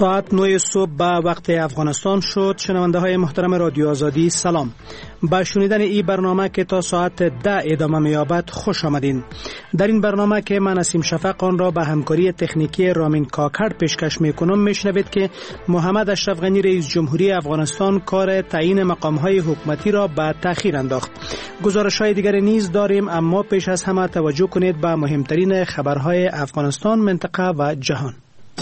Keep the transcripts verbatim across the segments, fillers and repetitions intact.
ساعت نه صبح به وقت افغانستان شد. شنونده های محترم رادیو آزادی سلام. با شنیدن این برنامه که تا ساعت ده ادامه می‌یابد خوش آمدین. در این برنامه که من نسیم شفق آن را به همکاری تکنیکی رامین کاکر پیشکش می‌کنم میشنوید که محمد اشرف غنی رئیس جمهوری افغانستان کار تعیین مقام‌های حکومتی را به تأخیر انداخت. گزارش‌های دیگر نیز داریم، اما پیش از همه توجه کنید به مهمترین خبرهای افغانستان، منطقه و جهان.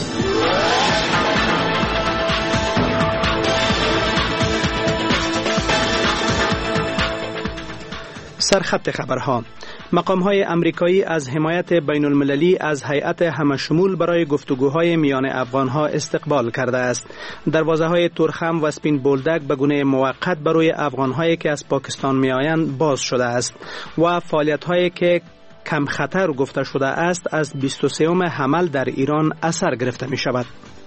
سرخط خبرها: مقام‌های امریکایی از حمایت بین المللی از هیئت همشمول برای گفتگوهای میان افغان‌ها استقبال کرده است. دروازه‌های تورخم و سپین بولدک به گونه موقت برای افغان‌هایی که از پاکستان می‌آیند باز شده است و فعالیت‌هایی که کم خطر گفته شده است از بیست و سوم حمل در ایران اثر گرفته می‌شود.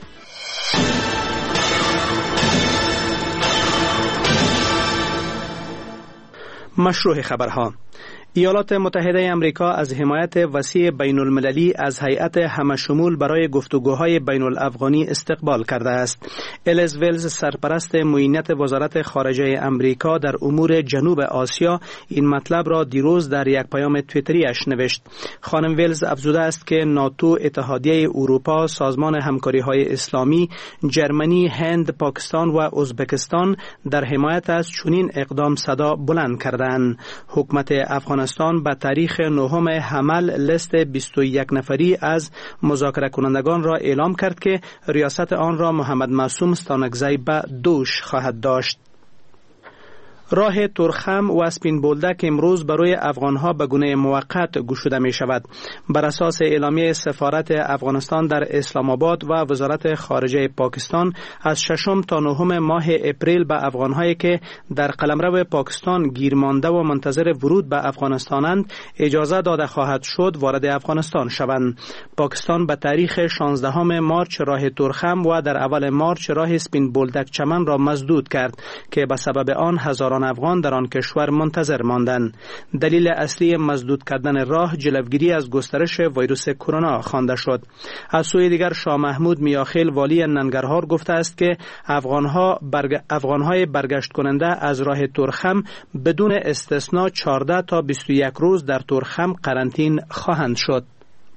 مشروع خبرها: ایالات متحده امریکا از حمایت وسیع بین المللی از هیئت همشمول برای گفتگوهای بین الافغانی استقبال کرده است. الیز ویلز، سرپرست معینت وزارت خارجه امریکا در امور جنوب آسیا، این مطلب را دیروز در یک پیام توییتریش نوشت. خانم ویلز افزوده است که ناتو، اتحادیه اروپا، سازمان همکاری‌های اسلامی، جرمنی، هند، پاکستان و ازبکستان در حمایت از چنین اقدام صدا بلند کردند. حکومت افغانستان به تاریخ نهم حمل لیست بیست و یک نفری از مذاکره کنندگان را اعلام کرد که ریاست آن را محمد معصوم ستانکزی به دوش خواهد داشت. راه تورخم و سپین بولدک امروز برای افغانها به گونه موقت گشوده می شود. بر اساس اعلامیه سفارت افغانستان در اسلام آباد و وزارت خارجه پاکستان، از ششم تا نهم ماه اپریل به افغانهایی که در قلمرو پاکستان گیر مانده و منتظر ورود به افغانستانند اجازه داده خواهد شد وارد افغانستان شوند. پاکستان به تاریخ شانزدهم مارچ راه تورخم و در اول مارچ راه سپین بولدک چمن را مسدود کرد که به سبب آن هزاران افغان در آن کشور منتظر ماندند. دلیل اصلی مسدود کردن راه جلوگیری از گسترش ویروس کرونا خوانده شد. از سوی دیگر شاه محمود میاخیل والی ننگرهار گفته است که افغانها برگ... افغانهای برگشت کننده از راه تورخم بدون استثنا چهارده تا بیست و یک روز در تورخم قرنطین خواهند شد.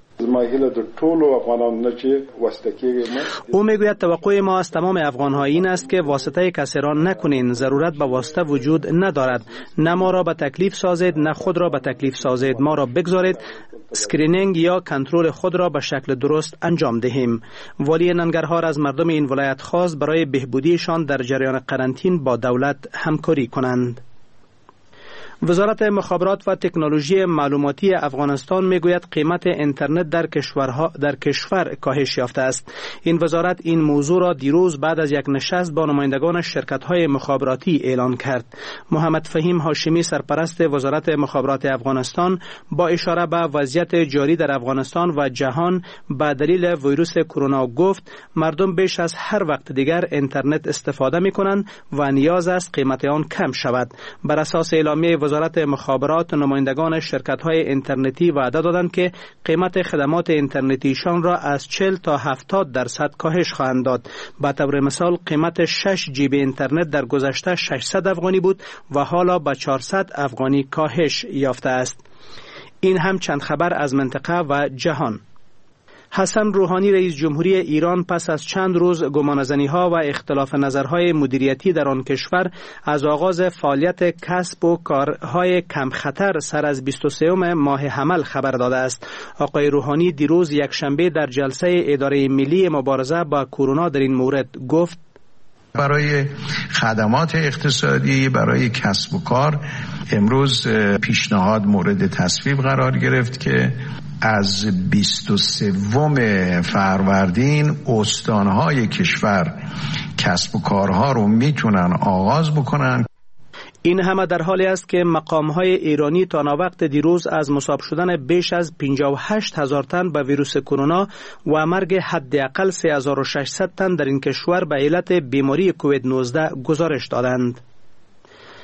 او میگوید توقع ما از تمام افغان‌ها این است که واسطه کسی را نکنین. ضرورت به واسطه وجود ندارد. نه ما را به تکلیف سازید، نه خود را به تکلیف سازید. ما را بگذارید اسکرینینگ یا کنترل خود را به شکل درست انجام دهیم. والی ننگرهار از مردم این ولایت خواست برای بهبودیشان در جریان قرنطین با دولت همکاری کنند. وزارت مخابرات و تکنولوژی معلوماتی افغانستان میگوید قیمت اینترنت در کشورها در کشور کاهش یافته است. این وزارت این موضوع را دیروز بعد از یک نشست با نمایندگان شرکت‌های مخابراتی اعلان کرد. محمد فهیم هاشمی، سرپرست وزارت مخابرات افغانستان، با اشاره به وضعیت جاری در افغانستان و جهان به دلیل ویروس کرونا گفت مردم بیش از هر وقت دیگر اینترنت استفاده می‌کنند و نیاز است قیمت آن کم شود. بر اساس اعلامیه وزارت مخابرات، نمایندگان شرکت‌های اینترنتی وعده دادند که قیمت خدمات اینترنتیشان را از چهل تا هفتاد درصد کاهش خواهند داد. به طور مثال قیمت شش جی بی اینترنت در گذشته ششصد افغانی بود و حالا به چهارصد افغانی کاهش یافته است. این هم چند خبر از منطقه و جهان. حسن روحانی رئیس جمهوری ایران پس از چند روز گمانه‌زنی‌ها و اختلاف نظرهای مدیریتی در آن کشور از آغاز فعالیت کسب و کارهای کم خطر سر از بیست و سوم ماه حمل خبر داده است. آقای روحانی دیروز یک شنبه در جلسه اداره ملی مبارزه با کرونا در این مورد گفت برای خدمات اقتصادی، برای کسب و کار امروز پیشنهاد مورد تصویب قرار گرفت که از بیست و سوم فروردین استانهای کشور کسب و کارها رو میتونن آغاز بکنن. این همه در حالی است که مقام‌های ایرانی تا ناوقت دیروز از مصاب شدن بیش از پنجاه و هشت هزار تن به ویروس کرونا و مرگ حداقل سه هزار و ششصد تن در این کشور به علت بیماری کووید نوزده گزارش دادند.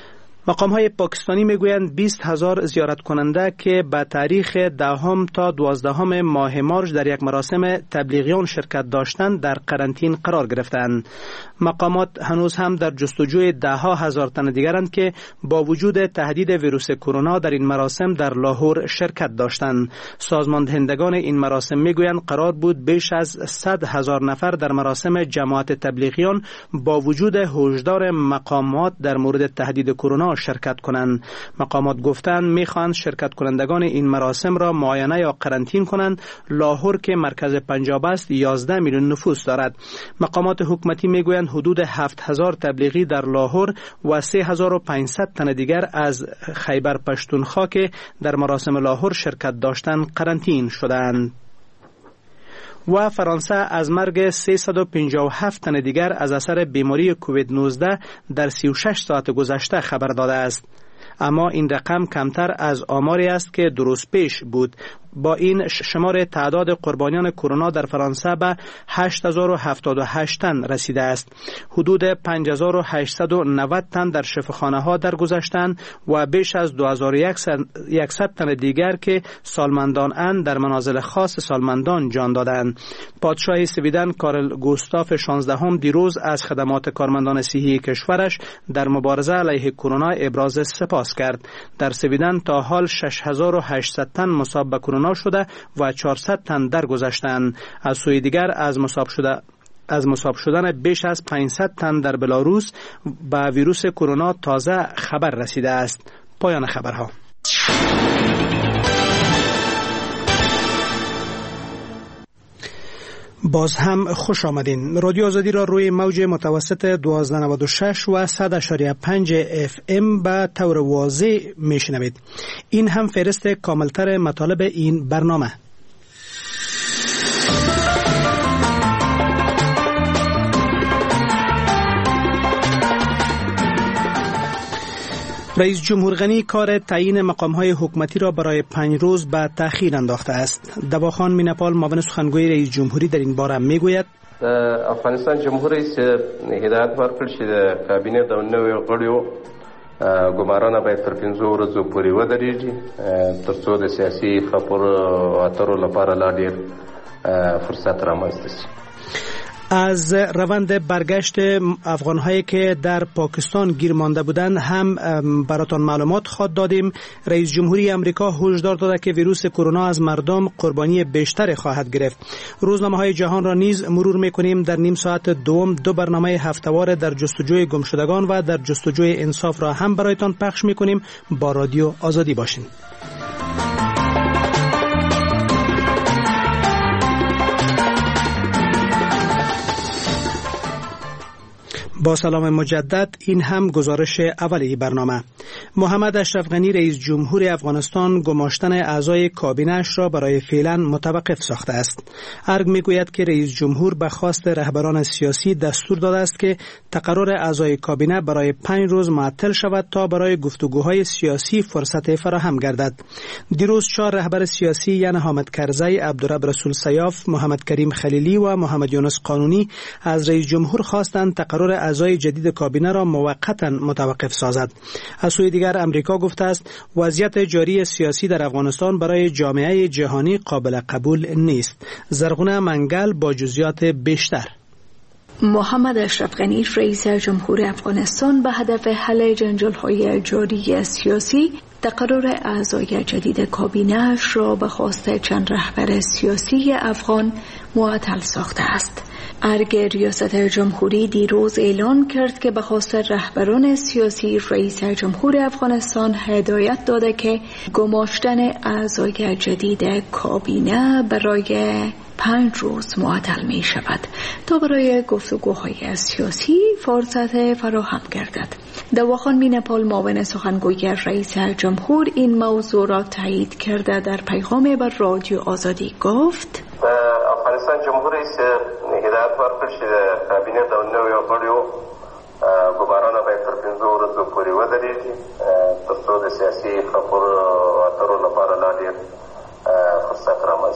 مقام های پاکستانی میگویند بیست هزار زیارت کننده که به تاریخ دهم تا دوازدهم ماه مارچ در یک مراسم تبلیغیان شرکت داشتند در قرنطین قرار گرفتند. مقامات هنوز هم در جستجوی ده ها هزار تن دیگرند که با وجود تهدید ویروس کرونا در این مراسم در لاهور شرکت داشتند. سازماندهندگان این مراسم میگویند قرار بود بیش از صد هزار نفر در مراسم جماعت تبلیغیان با وجود هشدار مقامات در مورد تهدید کرونا شرکت کنند. مقامات گفتند میخواهند شرکت کنندگان این مراسم را معاینه یا قرنطین کنند. لاهور که مرکز پنجاب است یازده میلیون نفوس دارد. مقامات حکومتی میگویند حدود هفت هزار تبلیغی در لاهور و سه هزار و پانصد تن دیگر از خیبر پشتونخوا که در مراسم لاهور شرکت داشتند قرنطین شدند. و فرانسه از مرگ سیصد و پنجاه و هفت تن دیگر از اثر بیماری کووید نوزده در سی و شش ساعت گذشته خبر داده است. اما این رقم کمتر از آماری است که درست پیش بود. با این شمار تعداد قربانیان کرونا در فرانسه به هشت هزار و هفتاد و هشت تن رسیده است. حدود پنج هزار و هشتصد و نود تن در شفاخانه ها درگذشتند و بیش از دو هزار و صد تن دیگر که سالمندان اند در منازل خاص سالمندان جان دادند. پادشاه سویدن کارل گوستاف شانزدهم دیروز از خدمات کارمندان صحی کشورش در مبارزه علیه کرونا ابراز سپاس کرد. در سویدن تا حال شش هزار و هشتصد تن مصاب به کرونا شده و چهارصد تن درگذشتند. از سوی دیگر از مصاب شده از مصاب شدن بیش از پانصد تن در بلاروس به ویروس کرونا تازه خبر رسیده است. پایان خبرها. باز هم خوش آمدین. رادیو آزادی را روی موج متوسط دوازده نود و شش و صد و پنج اف ام به طور واضح میشنوید. این هم فهرست کاملتر مطالب این برنامه. رئیس جمهور غنی کار تعیین مقام‌های حکومتی را برای پنج روز به تأخیر انداخته است. دواخان مینپال معاون سخنگوی رئیس جمهوری در این باره میگوید افغانستان جمهور رئیس هدایت ورکړ چې د کابینې د نویو غړیو ګمارنه باید تر پنځو ورځو پورې ودرېږي ترڅو د سیاسي خبرو اترو لپاره لا ډېر فرصت رامنځته شي. از روند برگشت افغان‌هایی که در پاکستان گیر مانده بودند هم براتان معلومات خواهد دادیم. رئیس جمهوری امریکا هشدار داده که ویروس کرونا از مردم قربانی بیشتر خواهد گرفت. روزنامه‌های جهان را نیز مرور می‌کنیم. در نیم ساعت دوم دو برنامه هفته‌وار در جستجوی گمشدگان و در جستجوی انصاف را هم برایتان پخش می‌کنیم. با رادیو آزادی باشین. با سلام مجدد، این هم گزارش اولی برنامه. محمد اشرف غنی رئیس جمهور افغانستان گماشتن اعضای کابینه‌اش را برای فعلا متوقف ساخته است. ارگ میگوید که رئیس جمهور به خواست رهبران سیاسی دستور داده است که تقرر اعضای کابینه برای پنج روز معطل شود تا برای گفتگوهای سیاسی فرصت فراهم گردد. دیروز چهار رهبر سیاسی یعنی حامد کرزی، عبدالرب رسول سیاف، محمد کریم خلیلی و محمد یونس قانونی از رئیس جمهور خواستند تقرر اعضای جدید کابینه را موقتا متوقف سازد. از سوی دیگر امریکا گفته است وضعیت جاری سیاسی در افغانستان برای جامعه جهانی قابل قبول نیست. زرغونه منگل با جزئیات بیشتر. محمد اشرف غنی رئیس جمهور افغانستان به هدف حل جنجال‌های جاری سیاسی تقرر اعضای جدید کابینه‌اش را به خواست چند رهبر سیاسی افغان معطل ساخته است. ارگ ریاست جمهوری دیروز اعلان کرد که به خواست رهبران سیاسی رئیس جمهور افغانستان هدایت داده که گماشتن اعضای جدید کابینه برای پنج روز معطل می شود تا برای گفتگوهای سیاسی فرصت فراهم گردد. دواخان مینپال معاون سخنگوی رئیس جمهور این موضوع را تایید کرده در پیغام بر رادیو آزادی گفت افغانستان جمهور رئیس هدایت ورکړ چې د کابینې د نویو غړیو ګمارنه باید تر پنځو ورځو پورې ودرېږي ترڅو د سیاسي خبرو اترو لپاره لا ډېر فرصت رامنځته شي.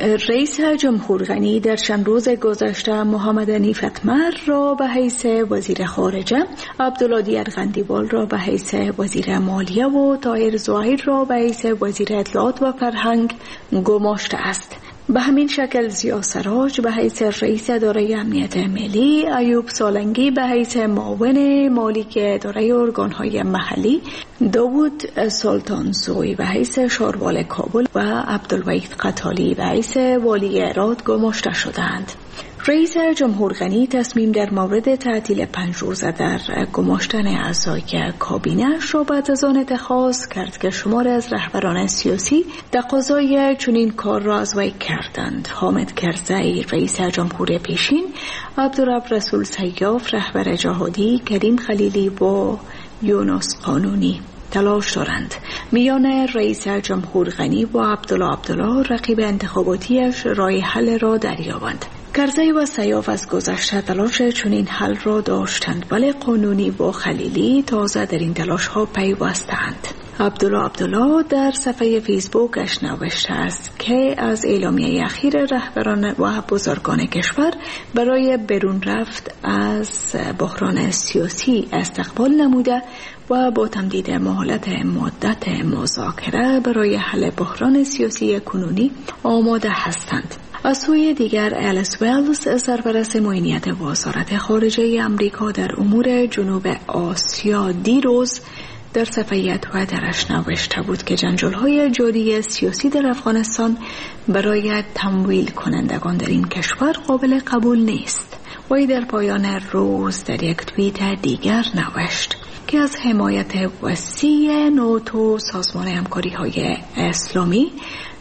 رئیس جمهور غنی در چند روز گذشته محمد حنیف اتمر را به حیث وزیر خارجه، عبدالله دیار قندیوال را به حیث وزیر مالیه و طاهر ظاهر را به حیث وزیر اطلاعات و فرهنگ گماشته است. به همین شکل ضیا سراج به حیث رئیس اداره امنیت ملی، ایوب سالنگی به حیث معاون مالی اداره ارگان‌های محلی، داوود سلطانزوی به حیث شاروال کابل و عبدالوحید قتالی به حیث والی هرات گماشته شدند. رئیس جمهور غنی تصمیم در مورد تعطیل پنج روزه در گماشتن اعضای کابینه‌اش را بعد از آن اتخاذ کرد که شمار از رهبران سیاسی تقاضای چنین کار را از وی کردند. حامد کرزی رئیس جمهور پیشین، عبدالرب رسول سیاف رهبر جهادی، کریم خلیلی و یونس قانونی تلاش دارند میان رئیس جمهور غنی و عبدالله عبدالله رقیب انتخاباتیش راه حل را دریابند. کرزی و سیاف از گذشته تلاش چنین حل را داشتند، ولی قانونی و خلیلی تازه در این تلاش ها پیوستند. عبدالله عبدالله در صفحه فیسبوکش نوشته است که از اعلامیه اخیر رهبران و بزرگان کشور برای برون رفت از بحران سیاسی استقبال نموده و با تمدید مهلت مدت مذاکره برای حل بحران سیاسی کنونی آماده هستند. از سوی دیگر الیس ولز سرپرست معینیت وزارت خارجه امریکا در امور جنوب آسیا دیروز در صفحه توییترش نوشته بود که جنجال‌های جاری سیاسی در افغانستان برای تمویل کنندگان در این کشور قابل قبول نیست. وی در پایان روز در یک توییت دیگر نوشت که از حمایت وسیع ناتو، سازمان همکاری‌های اسلامی،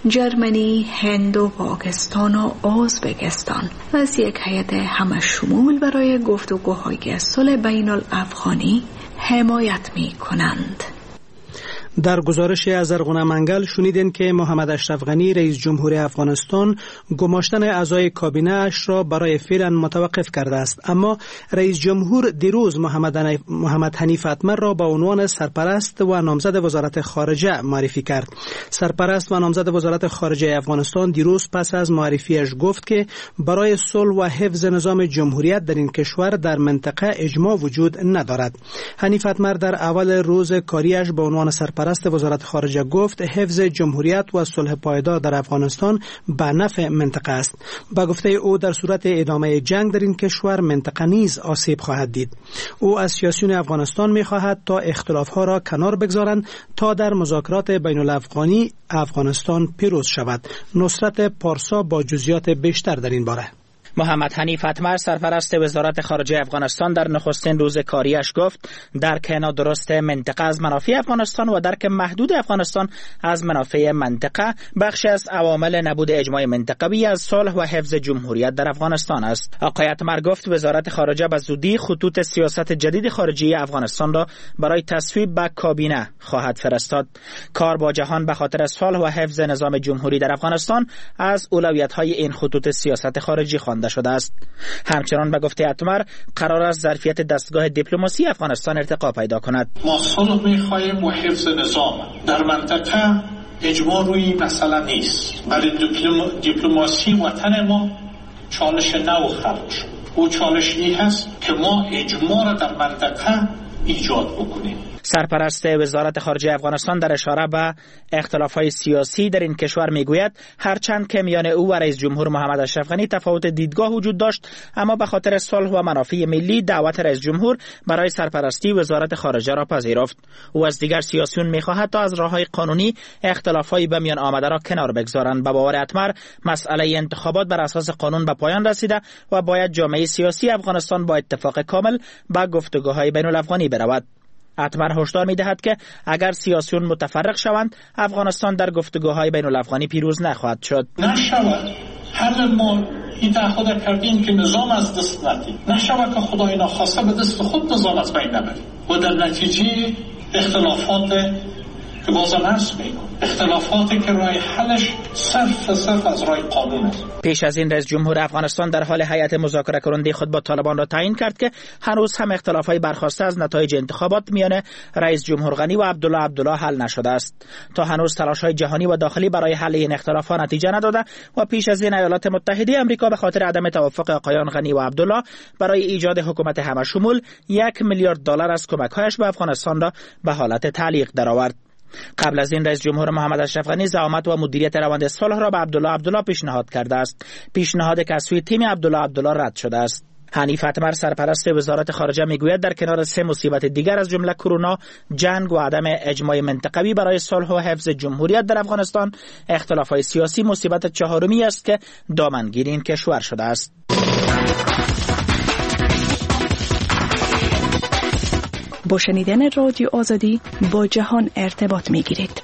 جرمنی، هند و پاکستان و ازبکستان از یک هیئت همشمول برای گفتگوهای صلح بین الافغانی حمایت می کنند. در گزارش از ارغنه منگل شنیدین که محمد اشرف غنی رئیس جمهور افغانستان گماشتن اعضای کابینه اش را برای فعلا متوقف کرده است، اما رئیس جمهور دیروز محمد محمد حنیف اتمر را به عنوان سرپرست و نامزد وزارت خارجه معرفی کرد. سرپرست و نامزد وزارت خارجه افغانستان دیروز پس از معرفیش گفت که برای صلح و حفظ نظام جمهوریت در این کشور در منطقه اجماع وجود ندارد. حنیف اتمر در اول روز کاریش به عنوان سرپرست سرپرست وزارت خارجه گفت حفظ جمهوریت و صلح پایدار در افغانستان به نفع منطقه است. با گفته او در صورت ادامه جنگ در این کشور منطقه نیز آسیب خواهد دید. او از سیاسیون افغانستان می خواهد تا اختلافها را کنار بگذارند تا در مذاکرات بین الافغانی افغانستان پیروز شود. نصرت پارسا با جزئیات بیشتر در این باره. محمد حنیف اتمر سرپرست وزارت خارجه افغانستان در نخستین روز کاریش گفت درک نادرست منطقه از منافع افغانستان و درک محدود افغانستان از منافع منطقه بخشی از عوامل نبود اجماع منطقوی از صلح و حفظ جمهوریت در افغانستان است. آقای اتمر گفت وزارت خارجه به زودی خطوط سیاست جدید خارجی افغانستان را برای تصویب به کابینه خواهد فرستاد. کار با جهان به خاطر صلح و حفظ نظام جمهوری در افغانستان از اولویت‌های این خطوط سیاست خارجی خوانده شده است. همچنان به گفته اتمر قرار است ظرفیت دستگاه دیپلماسی افغانستان ارتقا پیدا کند. ما صلح می‌خواهیم و حفظ نظام در منطقه اجماع روی مسئله نیست. برای دیپلماسی وطن ما چالش نو خلق شد. او چالش این هست که ما اجماع را در منطقه ایجاد بکنیم. سرپرست وزارت خارجه افغانستان در اشاره به اختلاف‌های سیاسی در این کشور میگوید هرچند که میان او و رئیس جمهور محمد اشرف غنی تفاوت دیدگاه وجود داشت، اما به خاطر صلح و منافع ملی دعوت رئیس جمهور برای سرپرستی وزارت خارجه را پذیرفت. او از دیگر سیاسیون میخواهد تا از راه‌های قانونی اختلاف‌های به میان آمده را کنار بگذارند. به باور اتمر مسئله انتخابات بر اساس قانون به پایان رسیده و باید جامعه سیاسی افغانستان با اتفاق کامل به گفتگوهای بین الافغانی برود. اتمر هشدار می‌دهد که اگر سیاسیون متفرق شوند افغانستان در گفتگوهای بین الافغانی پیروز نخواهد شد. نشود هر ما این تعهد کردیم که نظام از دست ندیم، نشود که خدای ناخواسته به دست خود نظام از بین نبریم و در نتیجه اختلافات که بازم هست میگم اختلافاتی که راه حلش صرف صرف از راه قانون است. پیش از این رئیس جمهور افغانستان در حال هیئت مذاکره کننده خود با طالبان را تعیین کرد که هنوز هم اختلافات برخاسته از نتایج انتخابات میان رئیس جمهور غنی و عبدالله عبدالله حل نشده است. تا هنوز تلاش‌های جهانی و داخلی برای حل این اختلافات نتیجه نداده و پیش از این ایالات متحده آمریکا به خاطر عدم توافق آقایان غنی و عبدالله برای ایجاد حکومت همشمول یک میلیارد دلار از کمک‌هایش به افغانستان را به حالت تعلیق درآورد. قبل از این رئیس جمهور محمد اشرف غنی زعامت و مدیریت روند صلح را به عبدالله عبدالله پیشنهاد کرده است، پیشنهادی که از سوی تیم عبدالله عبدالله رد شده است. حنیف اتمر سرپرست وزارت خارجه میگوید در کنار سه مصیبت دیگر از جمله کرونا، جنگ و عدم اجماع منطقوی برای صلح و حفظ جمهوریت در افغانستان، اختلافات سیاسی مصیبت چهارمی است که دامنگیر این کشور شده است. با شنیدن رادیو آزادی با جهان ارتباط می گیرید.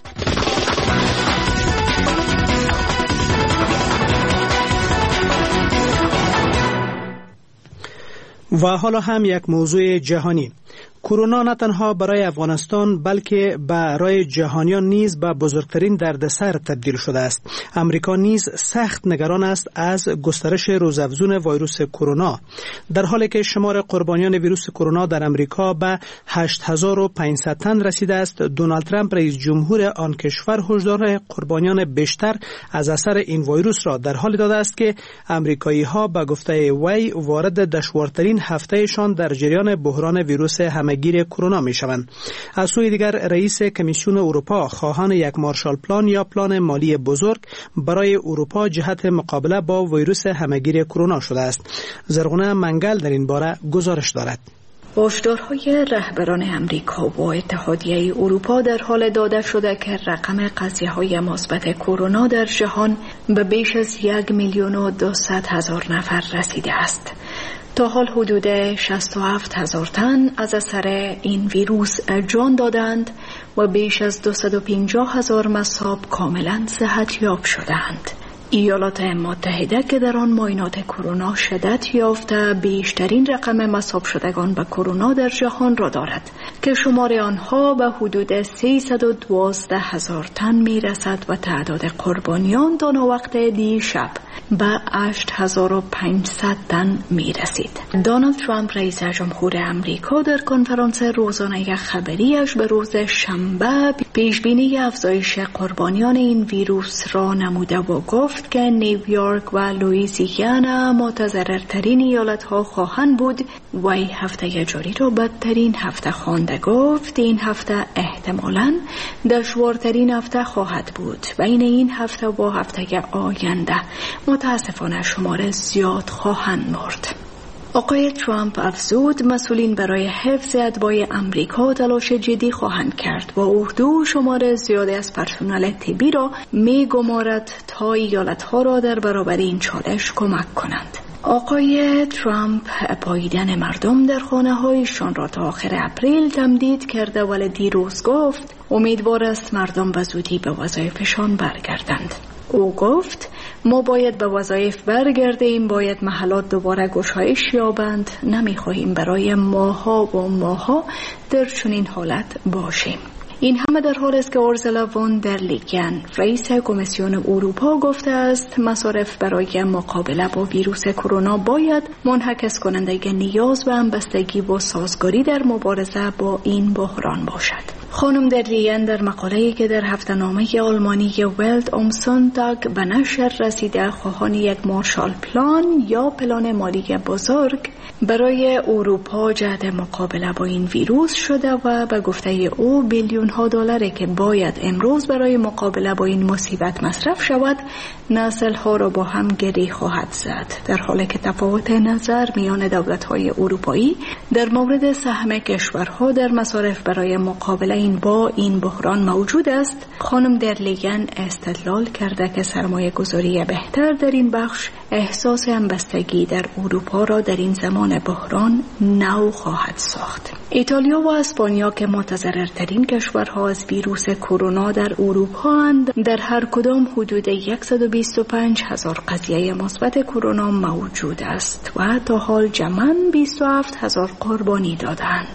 و حالا هم یک موضوع جهانی. کرونا نه تنها برای افغانستان بلکه برای جهانیان نیز به بزرگترین دردسر تبدیل شده است. امریکا نیز سخت نگران است از گسترش روزافزون ویروس کرونا، در حالی که شمار قربانیان ویروس کرونا در امریکا به هشت هزار و پانصد تن رسیده است. دونالد ترامپ رئیس جمهور آن کشور هشدار قربانیان بیشتر از اثر این ویروس را در حالی داده است که امریکایی‌ها به گفته وی وارد دشوارترین هفتهشان در جریان بحران ویروس همگیر کرونا می شوند. از سوی دیگر رئیس کمیسیون اروپا خواهان یک مارشال پلان یا پلان مالی بزرگ برای اروپا جهت مقابله با ویروس همگیر کرونا شده است. زرغونه منگل در این باره گزارش دارد. هشدارهای رهبران امریکا و اتحادیه اروپا در حال داده شده که رقم قضیه‌های مثبت کرونا در جهان به بیش از یک میلیون و دویست هزار نفر رسیده است. تا حال حدود شصت و هفت هزار تن از اثر این ویروس جان دادند و بیش از دویست و پنجاه هزار مصاب کاملا صحتیاب شدند. ایالات متحده که در آن معاینات کرونا شدت یافته بیشترین رقم مصاب شدگان به کرونا در جهان را دارد که شمار آنها به حدود سیصد و دوازده هزار تن می رسد و تعداد قربانیان تا وقت دیشب به هشت هزار و پانصد تن می رسید. دونالد ترامپ رئیس جمهور امریکا در کنفرانس روزانه خبریش به روز شنبه پیشبینی افزایش قربانیان این ویروس را نموده و گفت که نیویورک و لوئیزیانا متضررترین ایالت‌ها خواهند بود. وی هفته جاری را بدترین هفته خوانده. گفت این هفته احتمالاً دشوارترین هفته خواهد بود. بین این هفته و هفته آینده متاسفانه شمار زیاد خواهند مرد. آقای ترامپ افزود مسئولین برای حفظ اتباع امریکا تلاش جدی خواهند کرد و اردو شمار زیادی از پرسنل طبی را می گمارد تا ایالتها را در برابر این چالش کمک کنند. آقای ترامپ پاییدن مردم در خانه هایشان را تا آخر اپریل تمدید کرده ولی دیروز گفت امیدوار است مردم به زودی به وظایفشان برگردند. او گفت ما باید به وظایف برگردیم، باید محلات دوباره گشایش یابند، نمیخواهیم برای ماها و ماها در چنین حالت باشیم. این همه در حال است که اورسولا وان در لیین رئیس کمیسیون اروپا گفته است مصارف برای مقابله با ویروس کرونا باید منعکس کننده نیاز به همبستگی و سازگاری در مبارزه با این بحران باشد. خانم در لیین در مقاله‌ای که در هفته‌نامه آلمانی ولت ام سونتاگ به نشر رسیده خواهان یک مارشال پلان یا پلان مالی بزرگ برای اروپا جهت مقابله با این ویروس شده و به گفته او بیلیون ها دلاری که باید امروز برای مقابله با این مصیبت مصرف شود نسل ها را با هم گره خواهد زد، در حالی که تفاوت نظر میان دولت های اروپایی در مورد سهم کشورها در مصارف برای مقابله این با این بحران موجود است. خانم در لیین استدلال کرده که سرمایه گذاری بهتر در این بخش احساس همبستگی در اروپا را در این زمان بحران نو خواهد ساخت. ایتالیا و اسپانیا که متضررترین کشورها از ویروس کرونا در اروپا اند، در هر کدام حدود صد و بیست و پنج هزار قضیه مثبت کرونا موجود است و تا حال جمعاً بیست و هفت هزار قربانی دادند.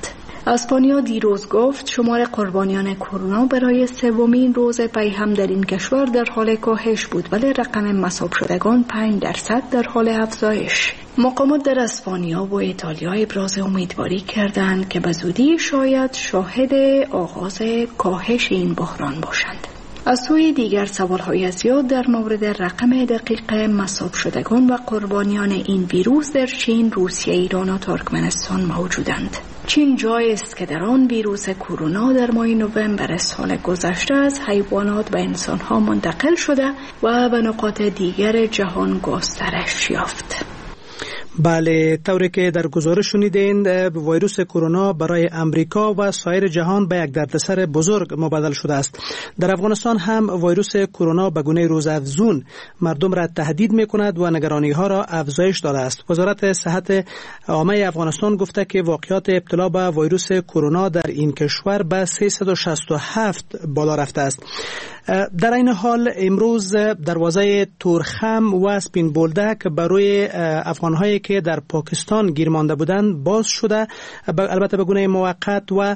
اسپانیا دیروز گفت شمار قربانیان کرونا برای سومین روز پی هم در این کشور در حال کاهش بود، ولی رقم مصاب شدگان پنج درصد در حال افزایش. مقامات در اسپانیا و ایتالیا ابراز امیدواری کردند که به زودی شاید شاهد آغاز کاهش این بحران باشند. از سوی دیگر سوال‌های زیاد در مورد رقم دقیق مصاب شدگان و قربانیان این ویروس در چین، روسیه، ایران و ترکمنستان موجودند. چین جایی است که در آن ویروس کرونا در ماه نوامبر سال گذشته از حیوانات به انسان‌ها منتقل شده و به نقاط دیگر جهان گسترش یافت. بله، طوری که در گزارش شنیدین، ویروس کرونا برای امریکا و سایر جهان به یک دردسر بزرگ مبادل شده است. در افغانستان هم ویروس کرونا به گونه روزافزون مردم را تهدید می‌کند و نگرانی ها را افزایش داده است. وزارت صحت عامه افغانستان گفته که واقعات ابتلا به ویروس کرونا در این کشور به سیصد و شصت و هفت بالا رفته است. در این حال امروز دروازه تورخم و سپین بولدک برای افغان‌هایی که در پاکستان گیر مانده بودند باز شده، البته به گونه موقت، و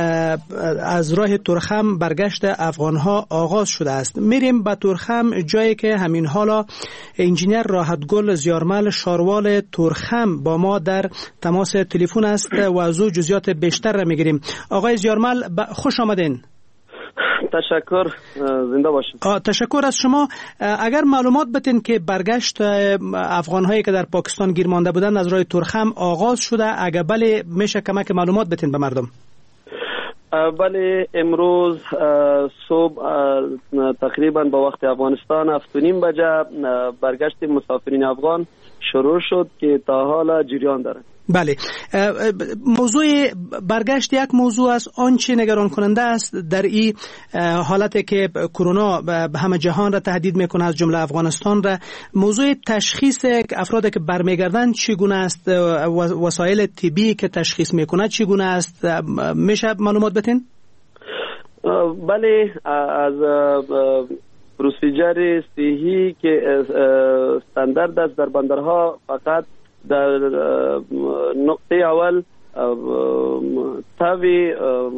از راه تورخم برگشت افغان‌ها آغاز شده است. میریم به تورخم، جایی که همین حالا انجینیر راحتگل زیارمل شاروال تورخم با ما در تماس تلفن است و از او جزئیات بیشتر را میگیریم. آقای زیارمل، خوش آمدین. تشکر، زنده باشید. تشکر از شما. اگر معلومات بدین که برگشت افغان هایی که در پاکستان گیر مانده بودند از راه تورخم آغاز شده، اگر بله میشه کمک معلومات بدین به مردم. بله، امروز صبح تقریبا با وقت افغانستان هفت و نیم بجه برگشت مسافرین افغان شروع شد که تا حالا جریان داره. بله، موضوع برگشت یک موضوع است. آنچه نگران کننده است در این حالتی که کرونا به همه جهان را تهدید میکنه از جمله افغانستان را، موضوع تشخیص افرادی که برمیگردند چگونه است؟ وسایل طبی که تشخیص میکنه چگونه است؟ میشه معلومات بدین؟ بله، از پروسیجر صحی که استاندارد است در بندرها، فقط در نقطه اول تاوی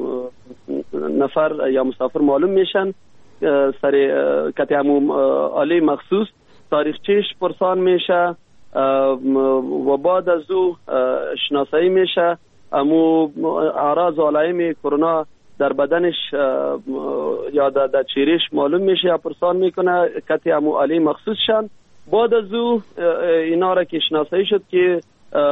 نفر یا مسافر معلوم میشن، سر کتی همون آلی مخصوص تاریخچهش پرسان میشه و بعد از او شناسایی میشه. امو اعراض و علائم کرونا در بدنش یا در چهرهش معلوم میشه یا پرسان میکنه، کتی همون آلی مخصوص شن. بعد از او اینا را که شناسایی شد که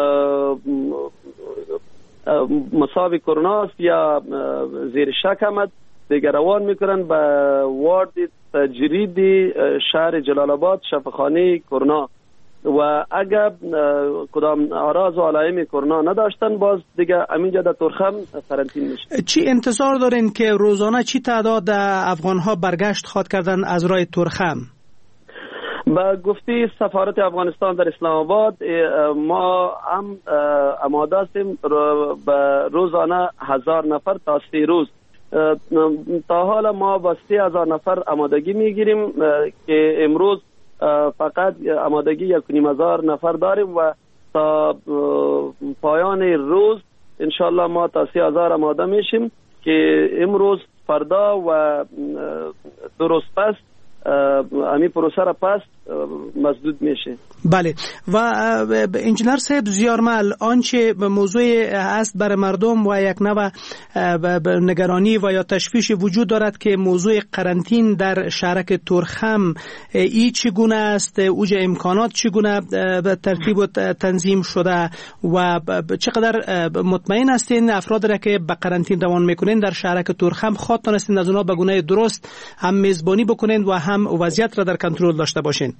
مصاب کرونا است یا زیر شک آمد، دیگر روان میکنن به وارد تجریدی شهر جلال آباد، شفاخانه کرونا، و اگر کدام اعراض و علائم کرونا نداشتن باز دیگه همینجا در تورخم قرنطینه میشه. چی انتظار دارین که روزانه چی تعداد افغان‌ها برگشت خواهد کردن از راه تورخم؟ با گفته سفارت افغانستان در اسلام آباد، ما هم آماده هستیم به روزانه هزار نفر تا سی روز. تا حالا ما با سی هزار نفر آمادگی میگیریم که امروز فقط آمادگی یک و نیم هزار نفر داریم و تا پایان روز انشالله ما تا سی هزار آماده میشیم که امروز، فردا و درست پس امی پروسه را پس مسدود میشه. بله، و انجینر صاحب زیارمل، آنچه موضوع است برای مردم و یک نوع نگرانی و یا تشویش وجود دارد که موضوع قرنطین در شهرک تورخم ای چگونه است، اوج امکانات چگونه ترتیب و تنظیم شده و چقدر مطمئن هستین افراد را که به قرنطین روان میکنین در شهرک تورخم خواهد تانستین از اونها به گونه درست هم میزبانی بکنین و هم وضعیت را در کنترل داشته باشین؟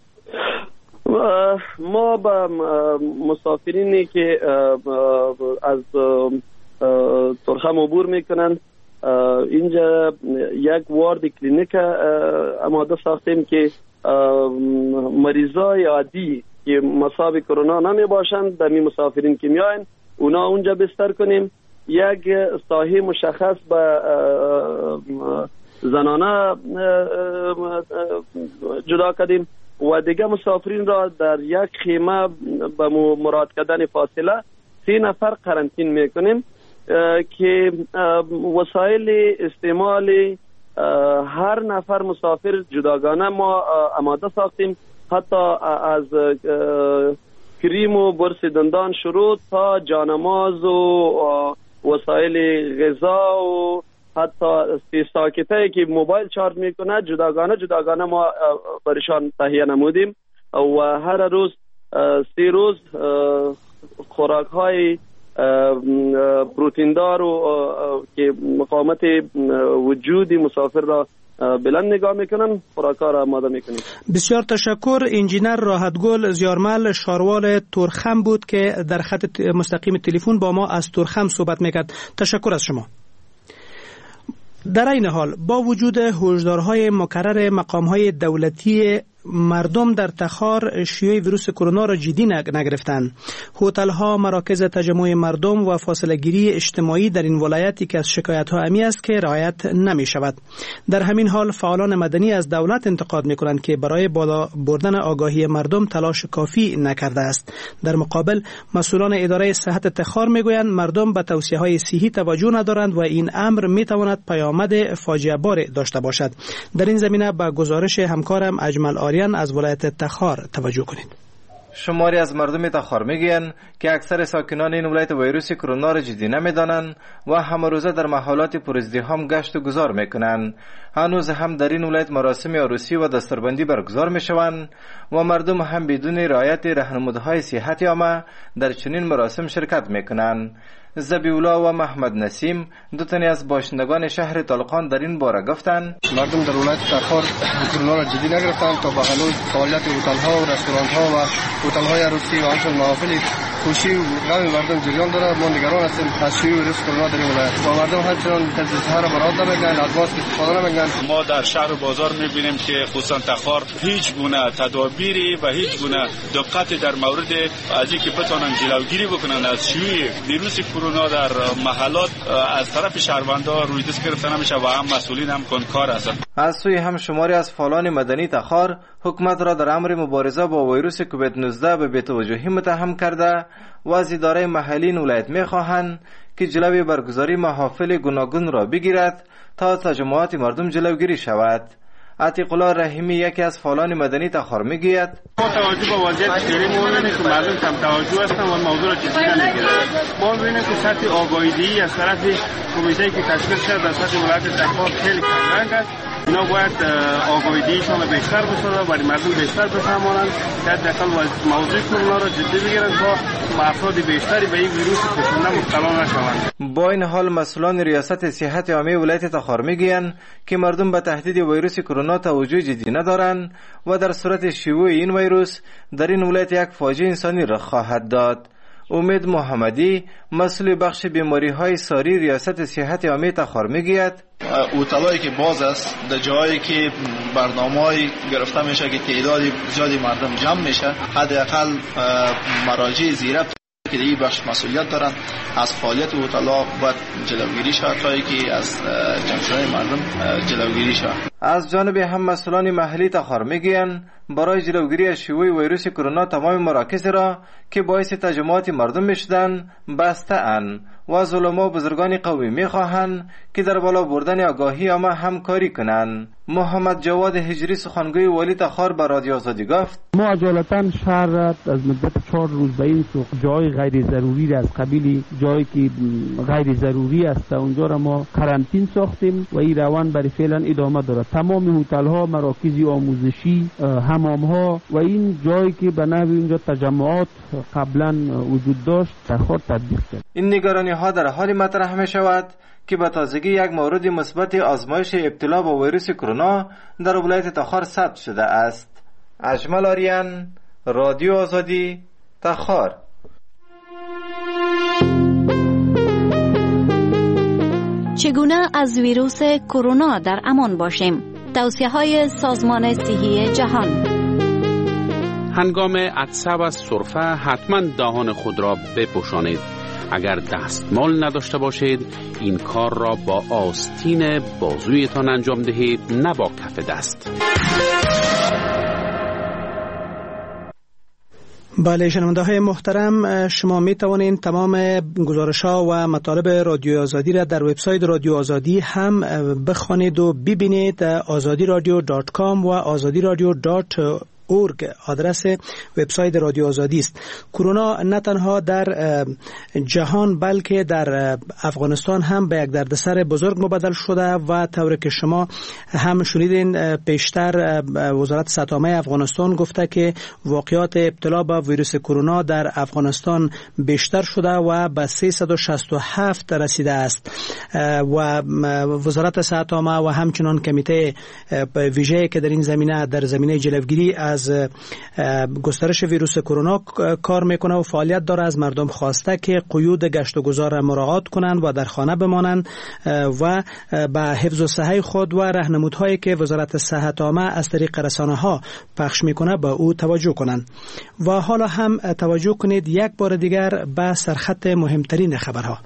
ما با مسافرینی که از تورخم عبور میکنن اینجا یک وارد کلینیک آماده ساختیم که مریضای عادی که مصاب کرونا نمی باشند، دمی مسافرین که میاین اونا اونجا بستر کنیم. یک ساحه مشخص به زنانه جدا کردیم و دیگه مسافرین را در یک خیمه به مراد کردن فاصله سی نفر قرنطین میکنیم که وسایل استعمال هر نفر مسافر جداگانه ما آماده ساختیم، حتی از کریم و برس دندان شروع تا جانماز و وسایل غذا و حتی ساکته که موبایل چارج میکنه جداگانه جداگانه ما برشان تهیه نمودیم و هر روز سی روز خوراک های پروتین دار و که مقاومت وجود مسافر را بلند نگاه میکنن خوراک ها را آماده میکنیم. بسیار تشکر. انجینر راحتگل زیارمل شاروال تورخم بود که در خط مستقیم تلفن با ما از تورخم صحبت میکرد. تشکر از شما. در این حال با وجود هشدارهای مکرر مقامهای دولتی مردم در تخار شیوع ویروس کرونا را جدی نگرفتند. هتل‌ها، مراکز تجمع مردم و فاصله گیری اجتماعی در این ولایتی که از شکایت‌ها عمی است که رعایت نمی‌شود. در همین حال فعالان مدنی از دولت انتقاد می‌کنند که برای بالا بردن آگاهی مردم تلاش کافی نکرده است. در مقابل مسئولان اداره صحت تخار می‌گویند مردم به توصیه‌های صحی توجه ندارند و این امر می‌تواند پیامد فاجعه بار داشته باشد. در این زمینه به گزارش همکارم اجمل از ولایت تخار توجه کنید. شماری از مردم تخار میگویند که اکثر ساکنان این ولایت ویروس کرونا را جدی نمیدانند و همه روزه در محلات پرازدحام گشت و گذار میکنند. هنوز هم در این ولایت مراسم عروسی و دستربندی برگزار میشوند و مردم هم بدون رعایت راهنمودهای صحت عامه در چنین مراسم شرکت میکنند. زبیولا و محمد نسیم دو تنی از باشندگان شهر طالقان در این باره گفتند مردم در ولایت تخار کرونا را جدی نگرفتند تا به هنوز فعالیت هتل‌ها و رستوران‌ها و هتل‌های عروسی و همچنین محافل خوشی و غم مردم جریان دارد. ما نگران هستیم از شیوع ویروس کرونا در این ولایت و مردم همچنان تجهیزها را برآورده نمی‌کنند، از ماسک استفاده نمی‌کنند. ما در شهر و بازار می‌بینیم که خصوصا تخار هیچ گونه تدابیری و هیچ گونه دقتی در مورد از اینکه بتوانند جلوگیری بکنند از شیوع ویروس کرونا در محلات از طرف شهروندان روی دست گرفته نمیشه و هم مسئولین هم کنکار هستند. از سوی هم شماری از فعالان مدنی تخار حکومت را در امر مبارزه با ویروس کووید نوزده به بی‌توجهی متهم کرده و از اداره محلی ولایت می‌خواهند که جلوی برگزاری محافل گوناگون را بگیرد تا تجمعات مردم جلوگیری شود. عتیق الله رحیمی یکی از فعالان مدنی تخار میگوید ما توجه به وضعیت فعلی ما می‌بینیم که مردم کم توجه هستند و موضوع را جدی نمی‌گیرند. ما می‌بینیم که سطح آگاهی از طرف کمیته که تشکیل شده در سطح ولایت تخار خیلی کمرنگ است. اینا باید آگاهیشان را بیشتر بسازند و مردم بیشتر بفهمانند که حداقل موضوع کرونا را جدی بگیرند تا افراد بیشتری به این ویروس کشنده مبتلا نشوند. با این حال مسئولان ریاست صحت عامه ولایت تخار میگویند که مردم به تهدید ویروس کرونا توجه جدی ندارند و در صورت شیوع این ویروس در این ولایت یک فاجعه انسانی را خواهد داد. امید محمدی مسئول بخش بیماری های ساری ریاست صحت عامه تخار میگوید هتل‌هایی که باز است در جایی که برنامه‌ای گرفته میشه که تعداد زیادی مردم جمع میشه، حداقل مراجع زیرا که این بخش مسئولیت دارن از فعالیت هتل‌ها باید جلوگیری شود تا اینکه از جمع شدن مردم جلوگیری شود. از جانب هم مسئولان محلی تخار میگویند برای جلوگیری از شیوع ویروس کرونا تمام مراکز را که باعث تجمعات مردم میشدند بسته اند و از علما و بزرگان قومی میخواهند که در بالا بردن آگاهی عامه همکاری کنند. محمد جواد هجری سخنگوی والی تخار به رادیو آزادی گفت ما اجالتا شهر را از مدت چهار روز به این سوق جای غیر ضروری را از قبیل جایی که غیر ضروری است اونجا را ما قرنطین ساختیم و این روان برای فعلا ادامه دارد. تمام هتل ها، مراکز آموزشی، حمام ها و این جایی که به نحوی اونجا تجمعات قبلا وجود داشت تخار تطبیق کرد. این نگرانی ها در حال مطرح می شود که به تازگی یک مورد مثبت آزمایش ابتلا با ویروس کرونا در ولایت تخار ثبت شده است. اجمل آریان، رادیو آزادی، تخار. چگونه از ویروس کرونا در امان باشیم؟ توصیه‌های سازمان صحی جهان. هنگام عطسه و سرفه حتما دهان خود را بپوشانید. اگر دستمال نداشته باشید این کار را با آستین بازویتان انجام دهید، نه با کف دست. بله شنونده های محترم، شما می توانید تمام گزارش ها و مطالب رادیو آزادی را در وبسایت رادیو آزادی هم بخوانید و ببینید. آزادی رادیو دات کام و آزادی رادیو دات اورگ آدرس وبسایت رادیو آزادی است. کرونا نه تنها در جهان بلکه در افغانستان هم به یک دردسر بزرگ مبدل شده و طوری که شما هم شنیدین پیشتر وزارت صحت عامه افغانستان گفته که واقعات ابتلا به ویروس کرونا در افغانستان بیشتر شده و به سیصد و شصت و هفت رسیده است و وزارت صحت عامه و همچنان کمیته ویژه‌ای که در این زمینه در زمینه جلوگیری از گسترش ویروس کرونا کار میکنه و فعالیت داره، از مردم خواسته که قیود گشت و گذار را مراعات کنند و در خانه بمانند و به حفظ و صحت خود و راهنمودهایی که وزارت صحت عامه از طریق رسانه ها پخش میکنه به او توجه کنند. و حالا هم توجه کنید یک بار دیگر به سرخط مهمترین خبرها.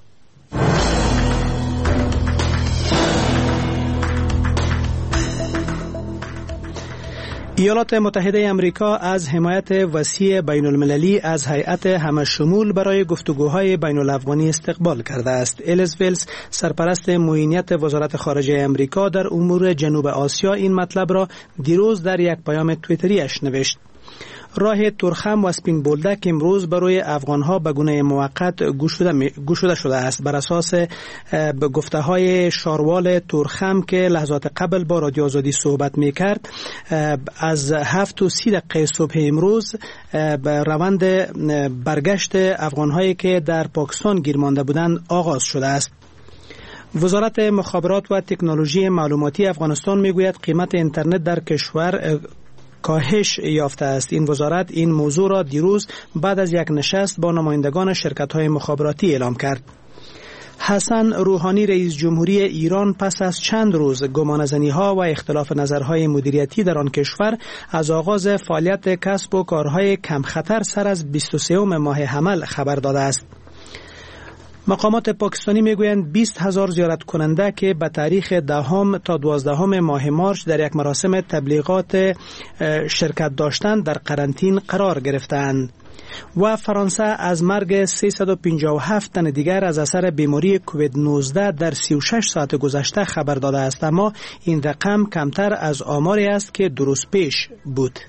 ایالات متحده امریکا از حمایت وسیع بین المللی از هیئت همشمول برای گفتگوهای بین الافغانی استقبال کرده است. الیس ویلز، سرپرست معینیت وزارت خارجه امریکا در امور جنوب آسیا، این مطلب را دیروز در یک پیام توییتری اش نوشت. راه ترخم و سپین بولدک امروز برای افغانها به گونه موقت گشوده شده است. بر اساس گفته های شاروال ترخم که لحظات قبل با رادیو آزادی صحبت می کرد، از هفت و سی دقیقه صبح امروز روند برگشت افغانهایی که در پاکستان گیر مانده بودند آغاز شده است. وزارت مخابرات و تکنولوژی معلوماتی افغانستان می گوید قیمت اینترنت در کشور کاهش یافته است. این وزارت این موضوع را دیروز بعد از یک نشست با نمایندگان شرکت‌های مخابراتی اعلام کرد. حسن روحانی رئیس جمهوری ایران پس از چند روز گمانه‌زنی‌ها و اختلاف نظرهای مدیریتی در آن کشور از آغاز فعالیت کسب و کارهای کم خطر سر از بیست و سوم ماه حمل خبر داده است. مقامات پاکستانی میگویند بیست هزار زیارت کننده که به تاریخ دهم تا دوازدهم ماه مارچ در یک مراسم تبلیغات شرکت داشتند در قرنطین قرار گرفتند. و فرانسه از مرگ سیصد و پنجاه و هفت تن دیگر از اثر بیماری کووید نوزده در سی و شش ساعت گذشته خبر داده است، اما این رقم کمتر از آماری است که دو روز پیش بود.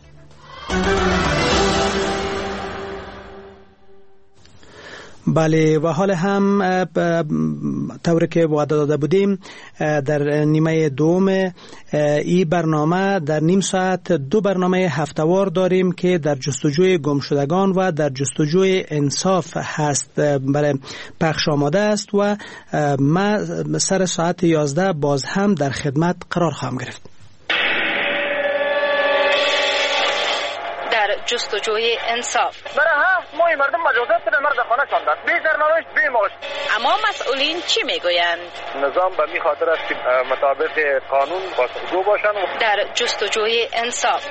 بله و حال هم طوری که وعده داده بودیم در نیمه دوم این برنامه در نیم ساعت دو برنامه هفته‌وار داریم که در جستجوی گمشدگان و در جستجوی انصاف هست، برای پخش آماده است و ما سر ساعت یازده باز هم در خدمت قرار خواهم گرفت. جستجوی انصاف برای ها ما مردم مجازات به مرد خانه شاندن بی سرنوشت بی معاش، اما مسئولین چی میگویند؟ نظام به می خاطر است که مطابق قانون پاسخگو باشند. در جستجوی انصاف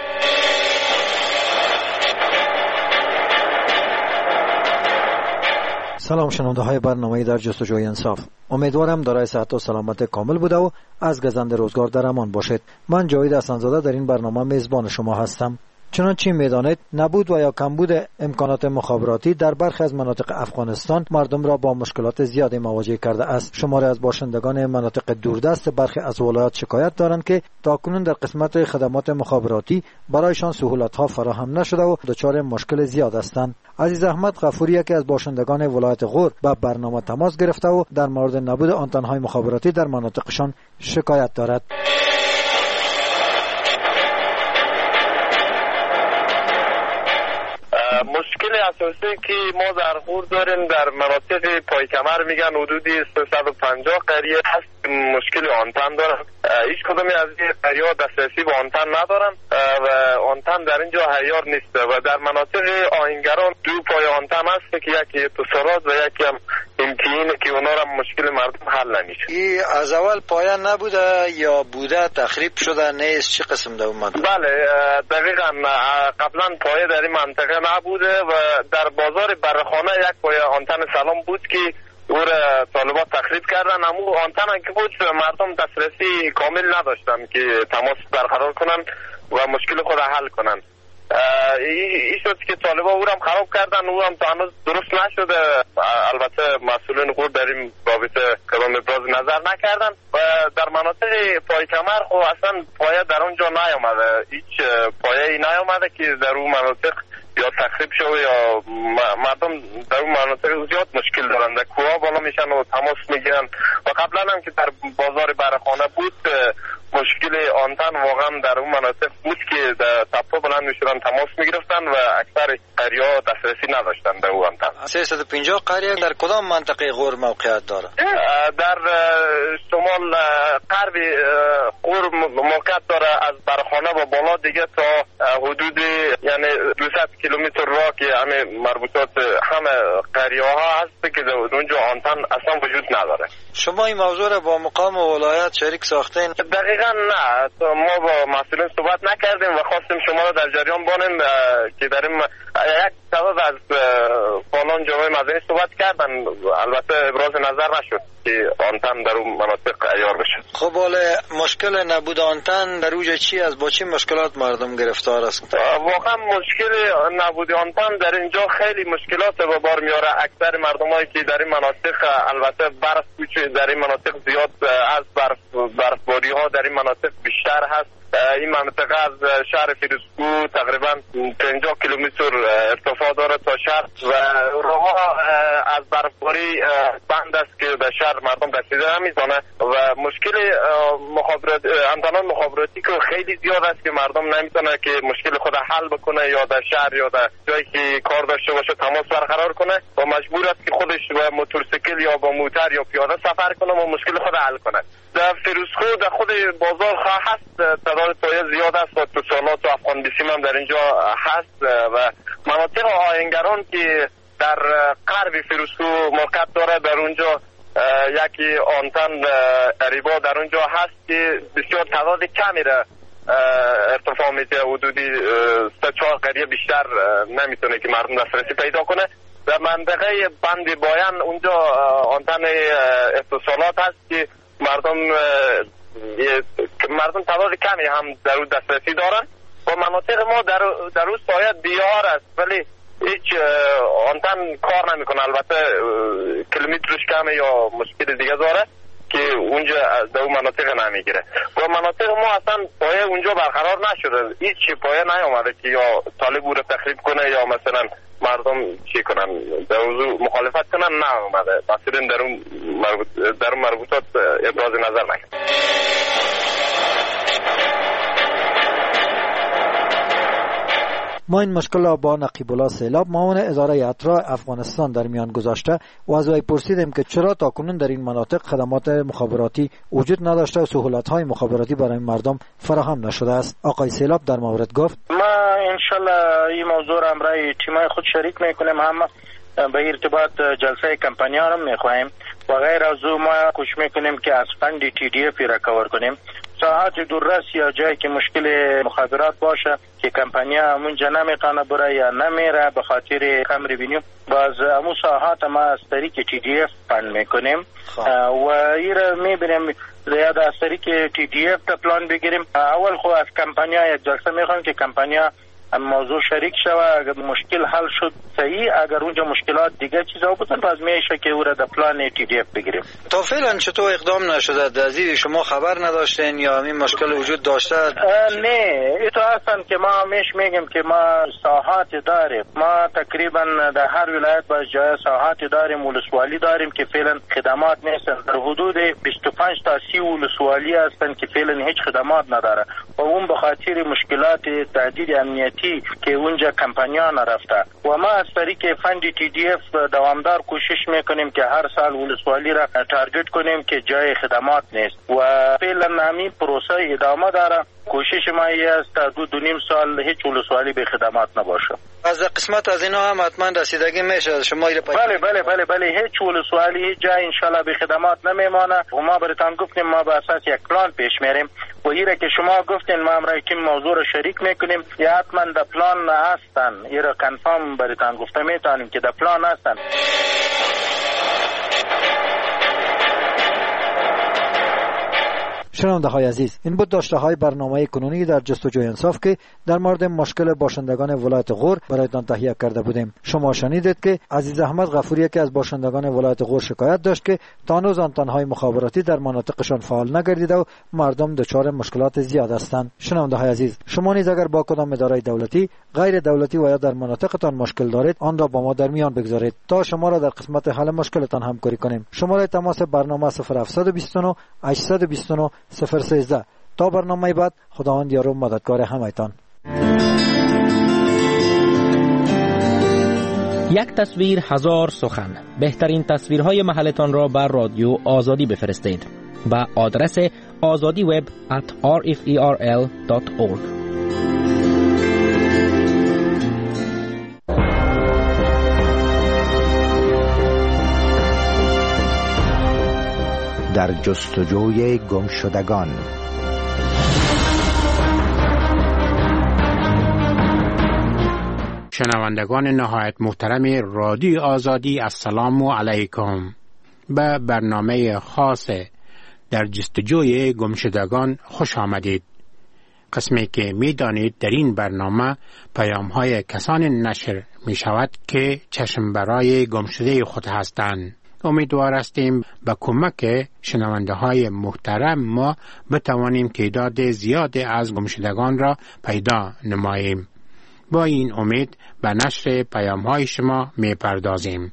سلام شنونده های برنامه در جستجوی انصاف، امیدوارم دارای صحت و سلامت کامل بوده و از گزند روزگار در امان باشید. من جاوید حسن‌زاده در این برنامه میزبان شما هستم. چنانچه می‌دانید نبود و یا کمبود امکانات مخابراتی در برخی از مناطق افغانستان مردم را با مشکلات زیادی مواجه کرده است. شماری از باشندگان مناطق دوردست برخی از ولایات شکایت دارند که تاکنون در قسمت خدمات مخابراتی برایشان سهولت‌ها فراهم نشده و دچار مشکل زیاد هستند. عزیز احمد غفوری یکی از باشندگان ولایت غور با برنامه تماس گرفته و در مورد نبود آنتن‌های مخابراتی در مناطقشان شکایت دارد. مشکل اساسی که ما در غور داریم در مناطق پای کمر میگن حدودی سیصد و پنجاه قریه هست، مشکل آنتن دارن. هیچ کدومی از این قریه دسترسی به آنتن ندارن و آنتن در اینجا عیار نیست و در مناطق آهنگران دو پای آنتن هست که یکی اتصالات و یکی هم امتحانه که اونا را مشکل مردم حل نمیشه. این از اول پایان نبوده یا بوده تخریب شده نیست؟ چه قسم ده اومد؟ بله دقیقاً قبلا پایه در این منطقه نبوده و در بازار برخانه یک پایه آنتن سلام بود که او را طالبات تخریب کردن، اما آنتن که بود مردم دسترسی کامل نداشتن که تماس برقرار کنن و مشکل خود حل کنن. این شد که طالبا او هم خراب کردن، او هم تا هنوز درست نشده. البته مسئولین خود در این رابطه کدام ابراز نظر نکردن و در مناطق پای کمر خب اصلا پایه در اونجا نیامده، هیچ پایه‌ای نیامده که در اون مناطق یا تخریب شده یا مردم در اون مناطق زیاد مشکل دارن، در کوها بالا میشن و تماس میگیرن و قبلا هم که در بازار برخانه بود مشکل آنتن واقعا در اون مناطق بود که در تپه بلند میشدن تماس میگرفتن و اکثر قریه‌ها دسترسی نداشتن به اون آنتن. سیصد و پنجاه قریه در کدام منطقه غور موقعیت داره؟ در شمال غرب غور موقعیت داره، از برخانه و بالا دیگه تا حدود یعنی دویست کیلومتر راه که همه مربوطات همه قریه ها هست که اونجا آنتن اصلا وجود نداره. شما این موضوع را با مقام و ولایت شریک ساختین؟ دقیقا نه، ما با مسئولین صحبت نکردیم و خواستیم شما را در جریان بانیم که در این یک سبب از فعالان جامعه مدنی صحبت کردن، البته ابراز نظر نشد که آنتن در اون مناطق عیار بشه. خب حالا مشکل نبود آنتن در اوج چی از با چی مشکلات مردم گرفتار است؟ واقعا مشکل نبود آنتن در اینجا خیلی مشکلات به بار میاره. اکثر مردمایی که در این مناطق البته برف در این مناطق زیاد از برف برفباری ها در این مناطق بیشتر هست. این منطقه از شهر فیروزکو تقریبا پنجاه کیلومتر ارتفاع داره تا شهر و راه از برفباری بند است که به شهر مردم رسیده نمیتونه و مشکل مخابرات آنتنان مخابراتی که خیلی زیاد است که مردم نمیتونه که مشکل خود حل بکنه یا در شهر یا در جایی که کار داشته باشه تماس برقرار کنه و مجبور است که خودش با موتورسیکل یا با موتر یا پیاده سفر کنه و مشکل خود حل کنه. در فیروزکو در خود بازار خواه هست، تعداد پایه زیاد است و اتصالات و افغان بیسیم هم در اینجا هست و مناطق آهنگران که در غرب فیروزکو موقعیت داره در اونجا یکی آنتن اریبا در اونجا هست که بسیار تعداد کمی را ارتفاع میده، حدودی سه چهار قریه بیشتر نمیتونه که مردم دسترسی پیدا کنه. در منطقه بند بایان اونجا آنتن اتصالات هست که مردم مردم تعداد کمی هم در اون دسترسی دارن و مناطق ما در در اون سایه دیار است ولی هیچ آنتن کار نمیکنه، البته کیلومترش کمه یا مشکل دیگه داره که اونجا در اون مناطق نمیگیره و مناطق ما اصلا پایه اونجا برقرار نشده، هیچ پایه نیامده که یا طالب او رو تخریب کنه یا مثلا مردم چی کنن در موضوع مخالفت کنن، نه اومده مسئولین در اون مربوط در اون مربوطات ابراز نظر نکرد. ما این مشکل را با نقیب الله سیلاب معاون اداره اطراح افغانستان در میان گذاشته و از وی پرسیدیم که چرا تاکنون در این مناطق خدمات مخابراتی وجود نداشته و سهولت‌های مخابراتی برای مردم فراهم نشده است. آقای سیلاب در مورد گفت ما انشالله این موضوع را امرای تیمای خود شریک میکنیم، هم به ارتباط جلسه کمپانیا را میخواهیم و غیر از او ما کوشش میکنیم که از فند تی دی اف را کور کنیم. ساعات دوررس یا جایی که مشکل مخابرات باشه که کمپانیا اونجا نمیتونه بره یا نمیره به خاطر کم ریوینیو، باز امو ساعات ما از طریق تی دی اف فند میکنیم و ایره میبینیم زیاد از طریق تی دی اف تا پلان بگیریم. اول خو از کمپانیا یک جلسه میخوایم که کمپانیا موضوع شریک شوه، اگر مشکل حل شد صحیح، اگر اونجا مشکلات دیگه چیزا بودن باز میشه که او را در پلان تی دی اف بگیریم. تا فعلا چطور اقدام نشده؟ از این شما خبر نداشتین یا این مشکل وجود داشته؟ نه، ایتو هستن که ما همیش میگیم که ما ساحات داریم، ما تقریبا در هر ولایت باز جای ساحات داریم، ولسوالی داریم که فعلا خدمات نیستن، در حدود بیست و پنج تا سی ولسوالی هستن که فعلا هیچ خدمات نداره و اون به خاطر مشکلات تهدید امنیتی که اونجا کمپانیا نرفته و ما از طریق فند تی دی اف دوامدار کوشش میکنیم که هر سال ولسوالی را تارگت کنیم که جای خدمات نیست و فعلا همین پروسه ادامه داره. کوشش ما است تا دو دو نیم سال هیچ ولسوالی به خدمات نباشه. از قسمت از اینا هم حتما رسیدگی میشه شما ایره پای؟ بله بله بله بله هیچ ولسوالی هیچ جای انشالله به خدمات نمیمانه و ما براتون گفتیم ما به اساس یک پلان پیش میریم و ایره که شما گفتین ما امرای تیم موضوع رو شریک میکنیم یا حتما در پلان هستن، ایره کنفرم براتون گفته میتونیم که در پلان هستن. شنونده های عزیز، این بود داشته های برنامه کنونی در جستجوی انصاف که در مورد مشکل باشندگان ولایت غور برایتان تهیه کرده بودیم. شما شنیدید که عزیز احمد غفوری که از باشندگان ولایت غور شکایت داشت که تا هنوز آنتن‌های مخابراتی در مناطقشان فعال نگردیده و مردم دچار مشکلات زیاد هستند. شنونده های عزیز، شما نیز اگر با کدام اداره دولتی، غیر دولتی و یا در مناطقتان مشکل دارید، آن را با ما در میان بگذارید تا شما را در قسمت حل مشکلتان همکاری کنیم. شماره تماس برنامه صفر هفت دو نه هشت دو نه صفر یک سه. تا برنامه بعد، خداوند یار و مددگار همایتان. یک تصویر هزار سخن. بهترین تصویرهای محلتان را بر رادیو آزادی بفرستید با آدرس آزادی وب ات آر اف ای آر ال دات اورگ. در جستجوی گمشدگان. شنوندگان نهایت محترم رادیو آزادی، السلام علیکم. به برنامه خاص در جستجوی گمشدگان خوش آمدید. قسمی که می دانید در این برنامه پیام های کسان نشر می شود که چشم برای گمشده خود هستند. امیدوار هستیم به کمک شنونده های محترم ما بتوانیم تعداد زیاد از گمشدگان را پیدا نماییم. با این امید به نشر پیام های شما می پردازیم.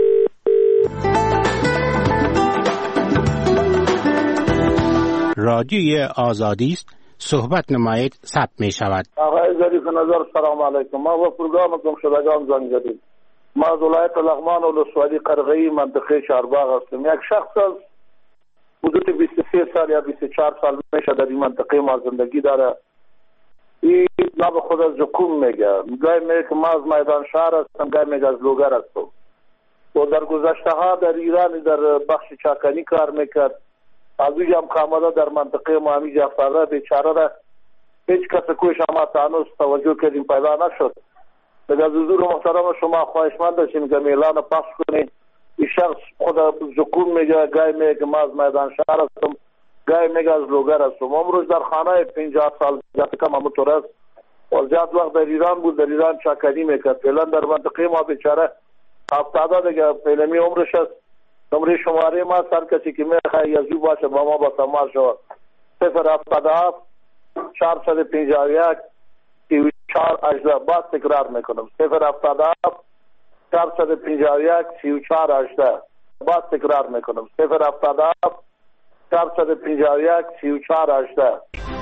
رادیوی آزادی است، صحبت نمایید، ثبت می شود. آقای ظریف نظر، سلام علیکم. ما با پروگرام گمشدگان زنگ زدیم. ما از ولایت لغمان و ولسوالی قرغه‌ای منطقه چهارباغ هستیم. یک شخص از حدود بیست و سه سال یا بیست و چهار سال میشه در این منطقه ما زندگی داره. این نام خود از زکوم میگه. گاهی میگه که ما از میدان شهر هستم، گاهی میگه از لوگر هستم. و در گذشته ها در ایران در بخش چاکنی کار میکرد. از اوی هم کاملا در منطقه ما همی جعفره بیچاره را هیچ کس کوش ما تانوس توجه کردیم پیدا نشد. از حضور محترم شما خواهشمند داشتیم که اعلان پخش کنید. این شخص خود زکوم میگه، گاهی میگه که ما از میدان شهر هستم، گاهی میگه از لوگر هستم. امروز در خانه پنجاه سال جات کم همونطور است و زیاد وقت در ایران بود، در ایران چاکنی میکرد. فعلا در منطقه ما بیچاره هفتاده دیگه فعلمی عمرش است. نمره شماره ما هر کسی که میخواه یزو باشه با ما با تماس شود صفر هفتاده هفت چهارصد پنجاه و یک سی و چهار هجده. باز تکرار میکنم صفر هفتاده هفت چهارصد پنجاه و یک سی و چهار هجده. باز تکرار میکنم صفر هفتاده هفت چهارصد پنجاه و یک سی و چهار هجده.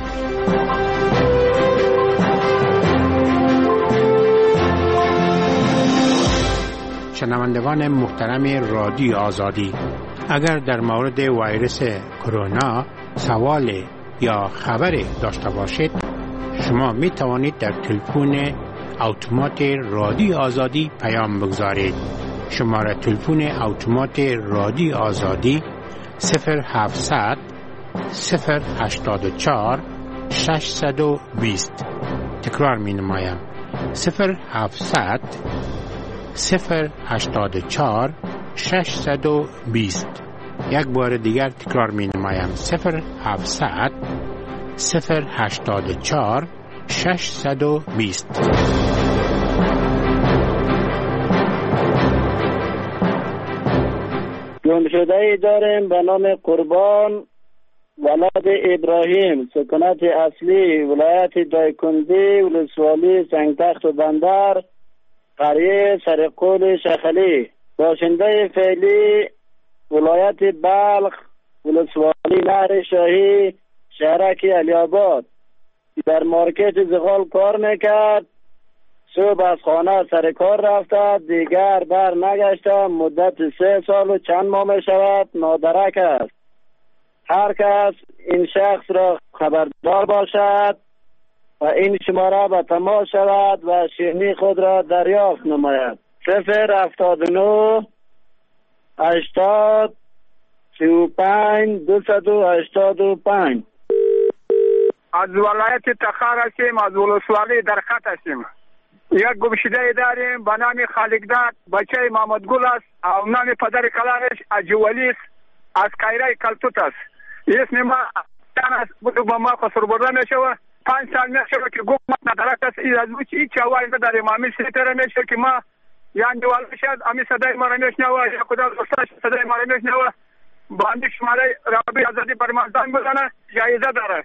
شنوندگان محترم رادیو آزادی، اگر در مورد ویروس کرونا سوال یا خبر داشته باشید، شما می توانید در تلفن اتومات رادیو آزادی پیام بگذارید. شماره تلفن اتومات رادیو آزادی صفر هفتصد صفر هشتاد و چهار ششصد و بیست. تکرار می نمایم صفر هفتصد صفر هشتاد و چهار ششصد و بیست. یک بار دیگر تکرار می نمایم صفر هفتصد صفر هشتاد و چهار ششصد و بیست. گمشده‌ای داریم به نام قربان ولد ابراهیم، سکونت اصلی ولایت دایکندی، ولسوالی سنگتخت و بندر، قریه سرقول شخلی. باشنده فعلی ولایت بلخ، ولسوالی نهر شاهی، شهرک علی آباد. در مارکت زغال کار میکرد. صبح از خانه سر کار رفته، دیگر بر نگشته. مدت سه سال و چند ماه می شود نادرک است. هر کس این شخص را خبردار باشد و این شماره به تماس شود و شیرینی خود را دریافت نماید. صفر هفتاد و نه هشتاد سی و پنج دویست و هشتاد و پنج. از ولایت تخار هستیم، از ولسوالی در خط هستیم. یک گمشده داریم به نام خالقداد، بچه محمد گل است و نام پدر کلانش اجوالی است، از کایره کلتوت است. اسم ما چند است بودو با ما قصر برده میشوه. پنج سال میشوه که گفت ندارد است این از بوچی هیچ چاوه اینجا در امامی سیتره میشه که ما یعنی دوال شد امی صدای ما را میشنوه یا کدام دوستاش صدای ما را میشنوه باندی شماره رابی آزادی برمازدان بزنه جایزه داره.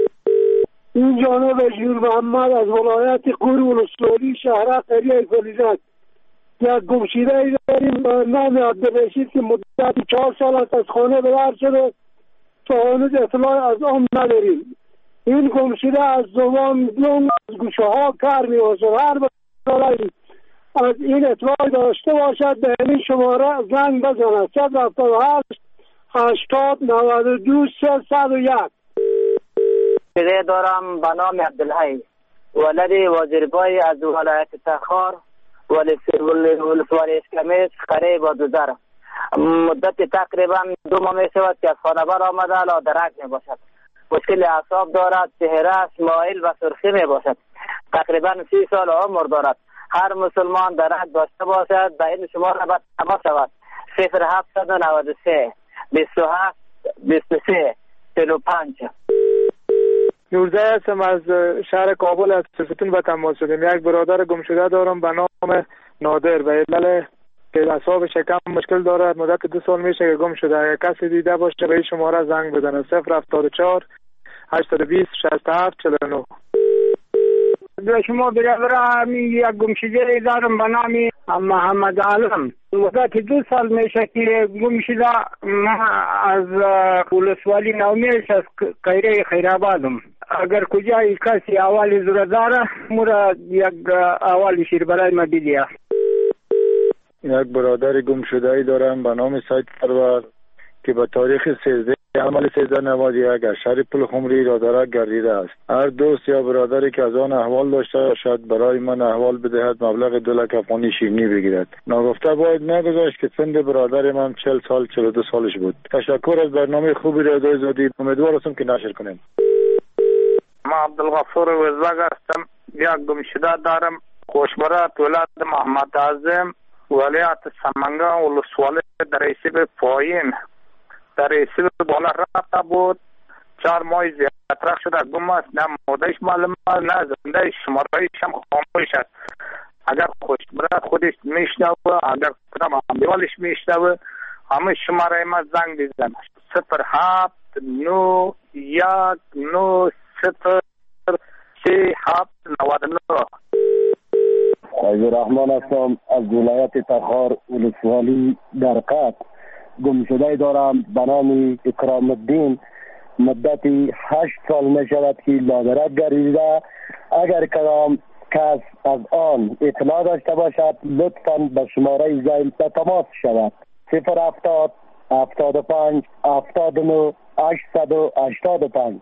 این جانب جور محمد از ولایت قور ولسوالی شهر قریه فلیزک. یک گمشیده ای داریم نام عبدالرشید که مدت چهار سال است از خانه بدر شده تا هنوز اطلاع از آن نداریم. این گمشیده از زمان دون از گوشه ها کار می باشد. هر بسالی از این اطلاع داشته باشد به این شماره زنگ بزند. صفر هفتاد و هشت هشتاد نود و دو سیصد و یک. چیزه دارم به نام عبدالحی ولد وزیربای از ولایت تخار ولسوالی اسکمیس قریب و دوزر. مدت تقریبا دو ماه می شود که از خانه بر آمده لا درک می باشد. مشکل اعصاب دارد، چهره مایل و سرخی می باشد. تقریبا سی سال عمر دارد. هر مسلمان درک داشته باشد به این شماره باید تماس شود. صفر هفتصد و نود و سه بیست و هفت بیست و سه چهل و پنج. نورزه هستم از شهر کابل از ستون به تماس شدیم. یک برادر گم شده دارم به نام نادر به علل که اعصاب شکم مشکل دارد. مدت دو سال میشه که گم شده. اگر کسی دیده باشه به این شماره زنگ بزنه. صفر هفتاد و چهار هشتاد و بیست شصت و هفت چهل و نه. به شما برادر همین یک گمشده دارم به نام محمد عالم. مدت دو سال میشه که گم شده. من از ولسوالی نومیش از قیره خیرآبادم. اگر کجای کسی اوالی زور داره مورا یک اوالی شیر برای ما بیدیه. یک برادر گم شده ای دارم به نام سید پرور که به تاریخ سیزده عمل سیزده نود و یک از شهر پل خمری را دارد گردیده است. هر دوست یا برادری که از آن احوال داشته باشد برای من احوال بدهد مبلغ دو لک افغانی شیرینی بگیرد. ناگفته باید نگذاشت که سن برادر من چهل سال چهل و دو سالش بود. تشکر از برنامه خوبی رادیو آزادی. امیدوار هستم که نشر کنیم. ما عبدالغفور وزبگ هستم. یک گمشده دارم خوشبرات ولایت محمد اعظم ولایت سمنگان ولسوالی در ایسیب پایین در ایسیب بالا رفته بود. چهار ماه زیادتر شده گم است. نه مودش معلوم است نه زنده شمارهایش هم خاموش است. اگر خوشبرات خودش میشنوه اگر کدام امیوالش میشنوه همه شماره ما زنگ بزنه. صفر هفت نو یک نو صفر سه هفت نود و نه. عبدالرحمن هستم از ولایت تخار ولسوالی در قط. گمشده دارم به نام اکرام الدین. مدتی هشت سال می شود که لادرک گردیده. اگر کدام کس از آن اطلاع داشته باشد لطفاً به شماره زنگ به تماس شود. صفر هفتاد هفتاد و پنج هفتاد و نه هشتصد و هشتاد و پنج.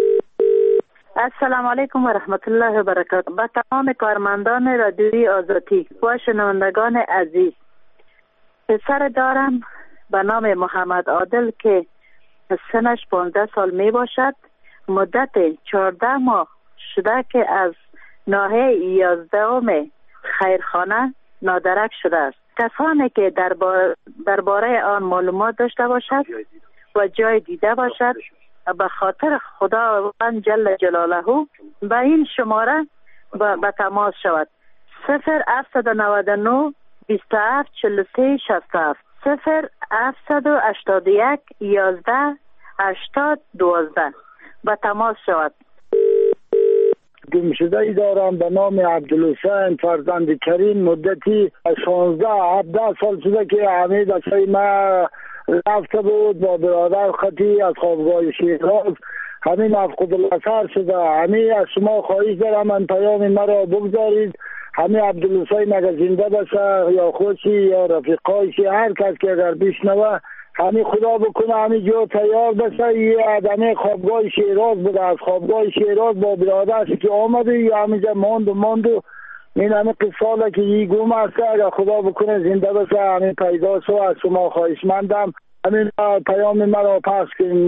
السلام علیکم و رحمت الله و برکاته. با تمام کارمندان رادیوی آزادی و شنوندگان عزیز، پسر دارم به نام محمد عادل که سنش پانزده سال می باشد. مدت چهارده ماه شده که از ناحیه یازدهم خیرخانه نادرک شده است. کسانی که درباره درباره آن معلومات داشته باشد و جای دیده باشد به خاطر خداوند جل جلاله به این شماره به تماس شود. صفر هفتصد و نود و نه بیست و هفت چهل و سه شصت و هفت صفر هفتصد و هشتاد و یک یازده هشتاد دوازده به تماس شود. گمشده ای دارم به نام عبدالحسین فرزند کریم. مدتی شانزده هفده سال شده که همه دستای ما رفته بود با برادر خطی از خوابگاه شیراز. همین مفقود الاثر شده. همین از شما خواهش دارم من پیام مرا بگذارید. همین عبدالحسین اگر زنده باشه یا خودشی یا رفیقایشی هر کس که اگر بشنوه همین خدا بکنه همین جو تیار بشه. یه آدمی خوابگاه شیراز بوده. از خوابگاه شیراز با برادرش که آمده یا همینجا ماند و ماند و این همه قصاله که یه گم هسته اگر خدا بکنه زنده بشه همین پیدا شو. از شما خواهشمندم همین پیام مرا پخش کنید.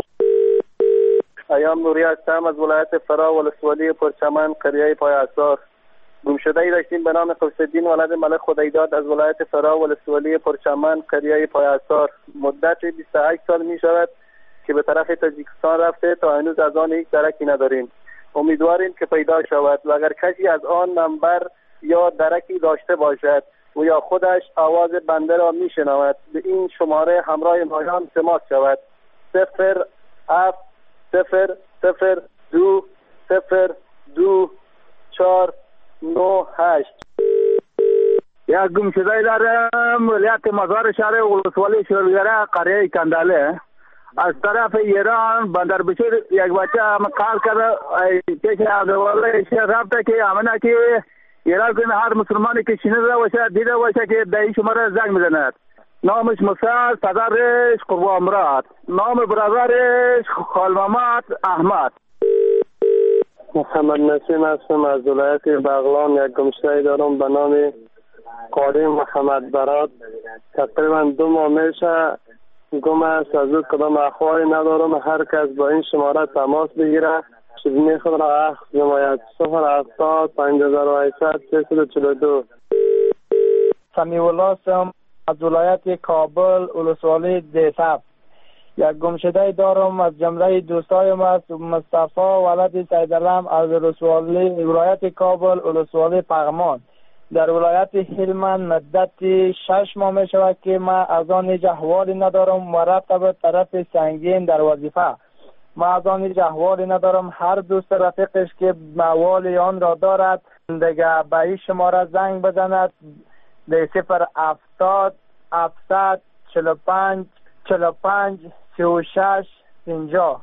ایام نوری هستم از ولایت فرا ولسوالی پرچمن قریه پایاسار. گمشده ای داشتیم به نام قوس‌الدین ولد ملک خدایداد از ولایت فرا ولسوالی پرچمن قریه پایاسار. مدت بیست و هشت سال می شود که به طرف تاجیکستان رفته تا هنوز از آن یک درکی نداریم. امیدواریم که پیدا شود و اگر کسی از آن نمبر یا درکی داشته باشد و یا خودش آواز بنده را میشنود به این شماره همراه مایان تماس شود: صفر هفت صفر صفر دو صفر دو چهار نه هشت. یک گمشده دارم ولایت مزار شهر ولسوالی شورگره قریه کنداله. از طرف ایران بندر بشیر یک بچه هم کال کرده پیش دوله شهر رفته که امنه که ایران کنه هر مسلمانی که شنیده باشه دیده باشه که به این شماره زنگ میزند. نامش مسعد، پدرش قربان مراد، نام برادرش خال محمد احمد. محمد نسیم هستم از ولایت بغلان. یک گمشده دارم به نام قاری محمد براد. تقریبا دو ماه میشه گم است، از او کدام اخباری ندارم. هر کس با این شماره تماس بگیره شدنی خود را اخذ نماید. صفر هفتاد پنج هزار و هشتصد سیصد و چهل و دو. سمیع الله هستم از ولایت کابل ولسوالی دیساب. یک گمشده دارم از جمله دوستایم است مصطفی ولد سیدالم از ولسوالی ولایت کابل ولسوالی پغمان. در ولایت هلمند مدت شش ماه می شود که ما از آن هیچ احوالی ندارم. مرتب طرف سنگین در وظیفه ما از آن هیچ احوالی ندارم. هر دوست رفیقش که موال آن را دارد دیگه به این شماره زنگ بزند به صفر هفتاد هفتصد چهل و پنج چهل و پنج سی و شش پنجاه.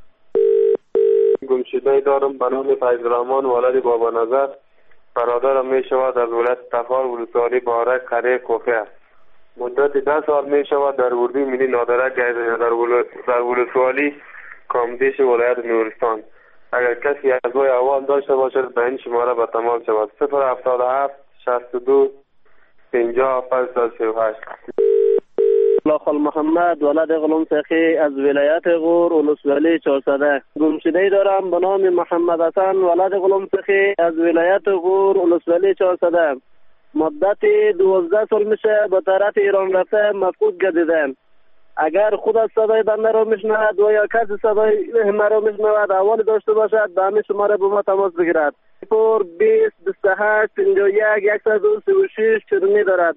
گمشده دارم به نام فیض‌الرحمن ولد بابا نظر. برادرم می شود از ولایت تخار ولسوالی بارک قریه کوفه است. مدت ده سال می شود در اردوی ملی نادرک در در ولسوالی کامدیش ولایت نورستان. اگر کسی از وی احوال داشته باشد به این شماره به تماس شود: صفر هفتاد و هفت شصت و دو پنجاه پنجصد و سی و هشت. خال محمد ولد غلام سخی از ولایت غور ولسوالی چهارصده. گمشده دارم به نام محمد حسن ولد غلام سخی از ولایت غور ولسوالی چهارصده. مدت دوازده سال میشه به طرف ایران رفته مفقود گردیدم. اگر خود از صدای بنده را میشنود و یا کسی صدای مرا میشنود احوالی داشته باشد به همین شماره به ما تماس بگیرد. صفر بیست بیست و هشت پنجاه و یک صد و سی و شش چرمی دارد.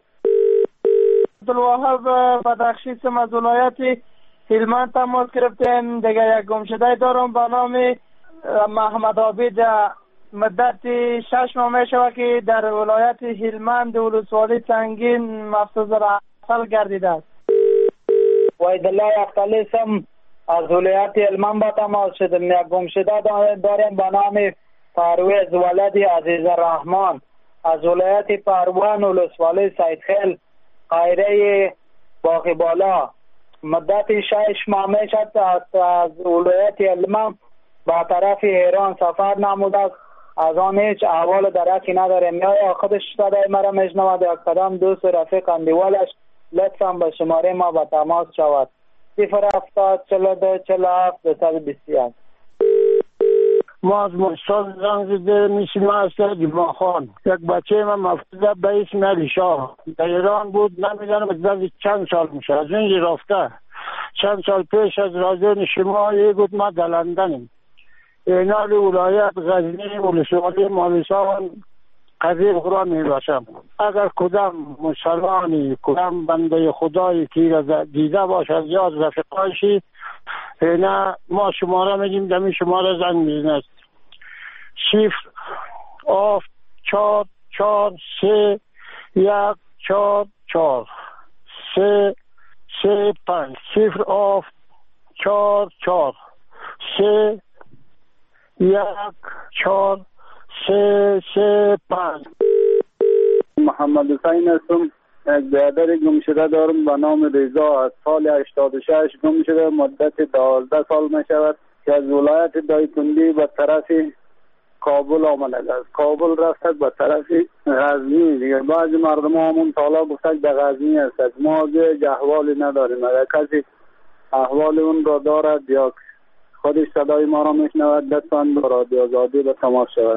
عبدالوهاب بدخشی از ولایت هلمند تماس گرفتیم. دیگه یک گمشده دارم به نام محمد عابد. مدت شش ماه می شود که در ولایت هلمند ولسوالی سنگین مفصل اصل گردیده است. وحیدالله اختلی سم از ولایت هلمند با تماس شدم. یک گمشده دارم به نام پرویز ولد عزیز الرحمن از ولایت پروان ولسوالی سیدخیل قایره باقی بالا. مدت شش ماه می شد از ولایت هلمند با طرف ایران سفر نموده است. از آن هیچ احوال درکی نداریم. یا خودش صدای مرا میشنود یا کدام دوست رفیق اندیوالش لطفا به شماره ما به تماس شود: صفر هفتاد چهل و دو چهل و هفت دویست و بیست و یک. ما از مستاد زنگ زده میشیم است جمعه خان. یک بچه من مفتوده به اسم علی شاه در ایران بود. نمیدانم از چند سال میشه از اینجا رفته. چند سال پیش از رازین شما یه بود ما در لندنیم. اینال ولایت غزنی ولسوالی مالسان قضیه خدا می باشم. اگر کدام مسلمانی کدام بنده خدایی که دیده باشد یا از رفقایشی نه ما شماره میگیم دمی شماره زنگ میزنست: صفر آف چار چار سه یک چار چار سه سه پنج. صفر آف چار چار سه یک چهار سه سه پنج. محمد حسین هستم. یک برادر گم شده دارم به نام رضا از سال هشتاد و شش گم شده. مدت دوازده سال می شود که از ولایت دایکندی به طرف کابل آمده است. کابل رفته به طرف غزنی. دیگه بعضی مردم همون سالا گفتن به غزنی است. ما دیگه احوالی نداریم. اگر کسی احوال اون را دارد یا خودش صدای ما را میشنود لطفاً با رادیو آزادی به تماس شود.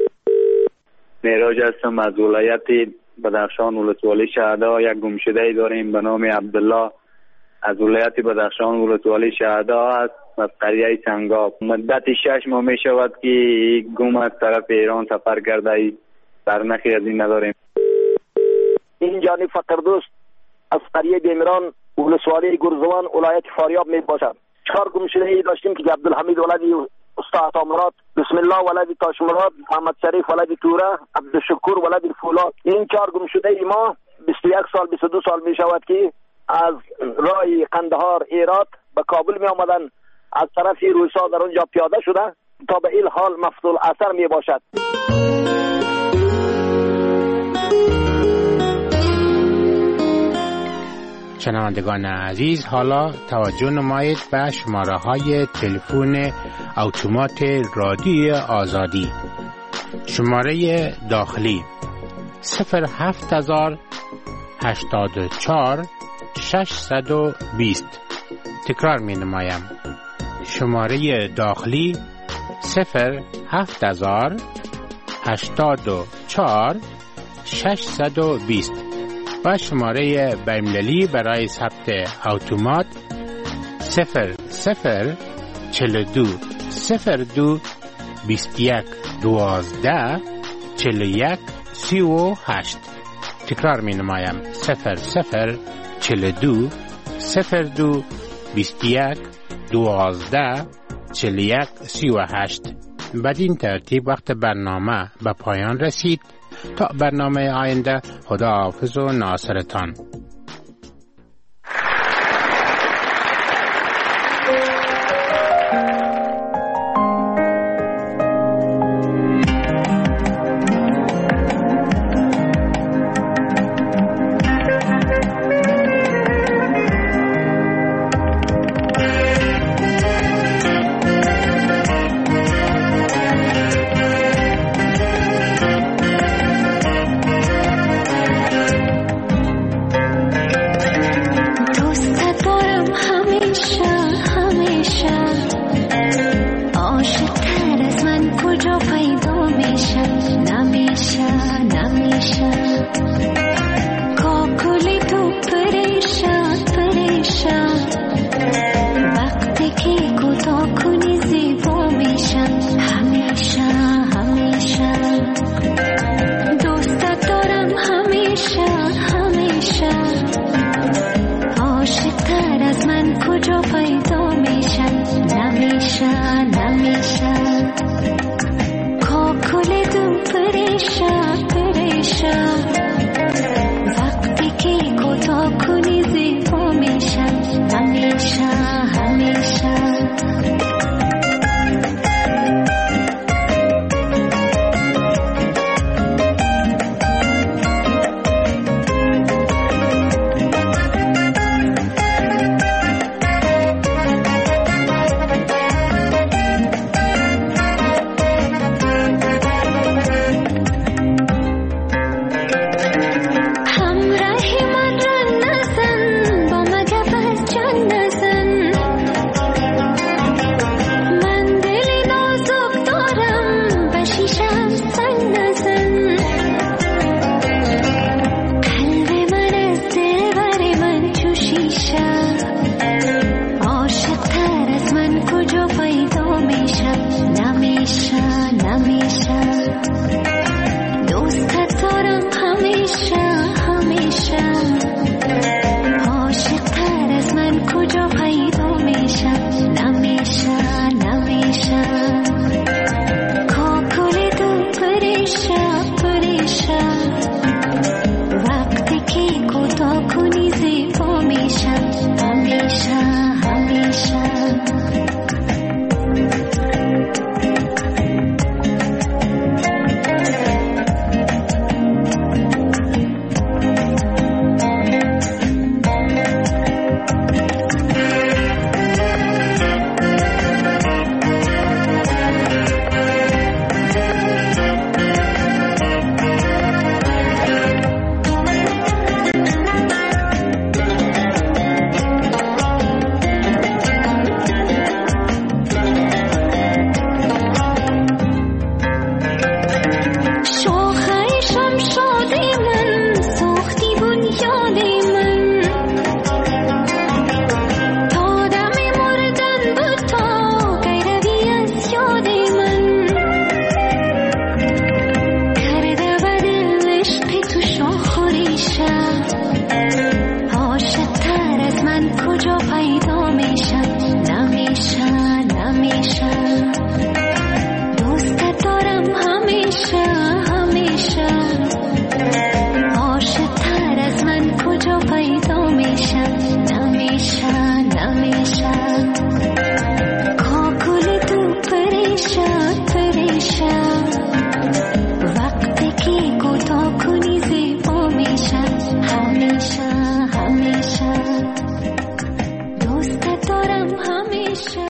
معراج هستم از ولایت بدخشان ولسوالی شهدا. یک گمشده داریم به نام عبدالله از ولایت بدخشان ولسوالی شهدا است، از قریه سنگاب. مدت شش ماه می شود که گم از طرف ایران سفر کرده، سرنخی از این نداریم. این جانب فقردوست از قریه بیمران ولسوالی گرزوان ولایت فاریاب می باشد. چهار گمشده ای داشتیم که عبدالحمید ولدی استاد عطامراد، بسم الله ولدی تاشمراد، محمد شریف ولدی توره، عبدالشکور ولدی فولاد. این چهار گمشده ای ما بیست و یک سال بیست و دو سال می شود که از راه قندهار ایرات به کابل می آمدن، از طرف روسا در اونجا پیاده شده تا به این حال مفتول اثر می باشد. شنوندگان عزیز، حالا توجه نمایید به شماره های تلفن اتومات رادیوی آزادی. شماره داخلی صفر هفت هزار هشتاد و چهار ششصد و بیست. تکرار می نمایم. شماره داخلی صفر هفت هزار هشتاد و چهار ششصد و بیست و شماره بین‌المللی برای ثبت اتومات صفر صفر چهل و دو صفر دو بیست و یک دوازده چهل و یک سی و هشت. تکرار می نمایم. صفر صفر چهل و دو صفر دو بیست و یک دوازده چهل و یک سی و هشت. بدین ترتیب وقت برنامه به پایان رسید. تا برنامه آینده، خدا حافظ و ناصرتان.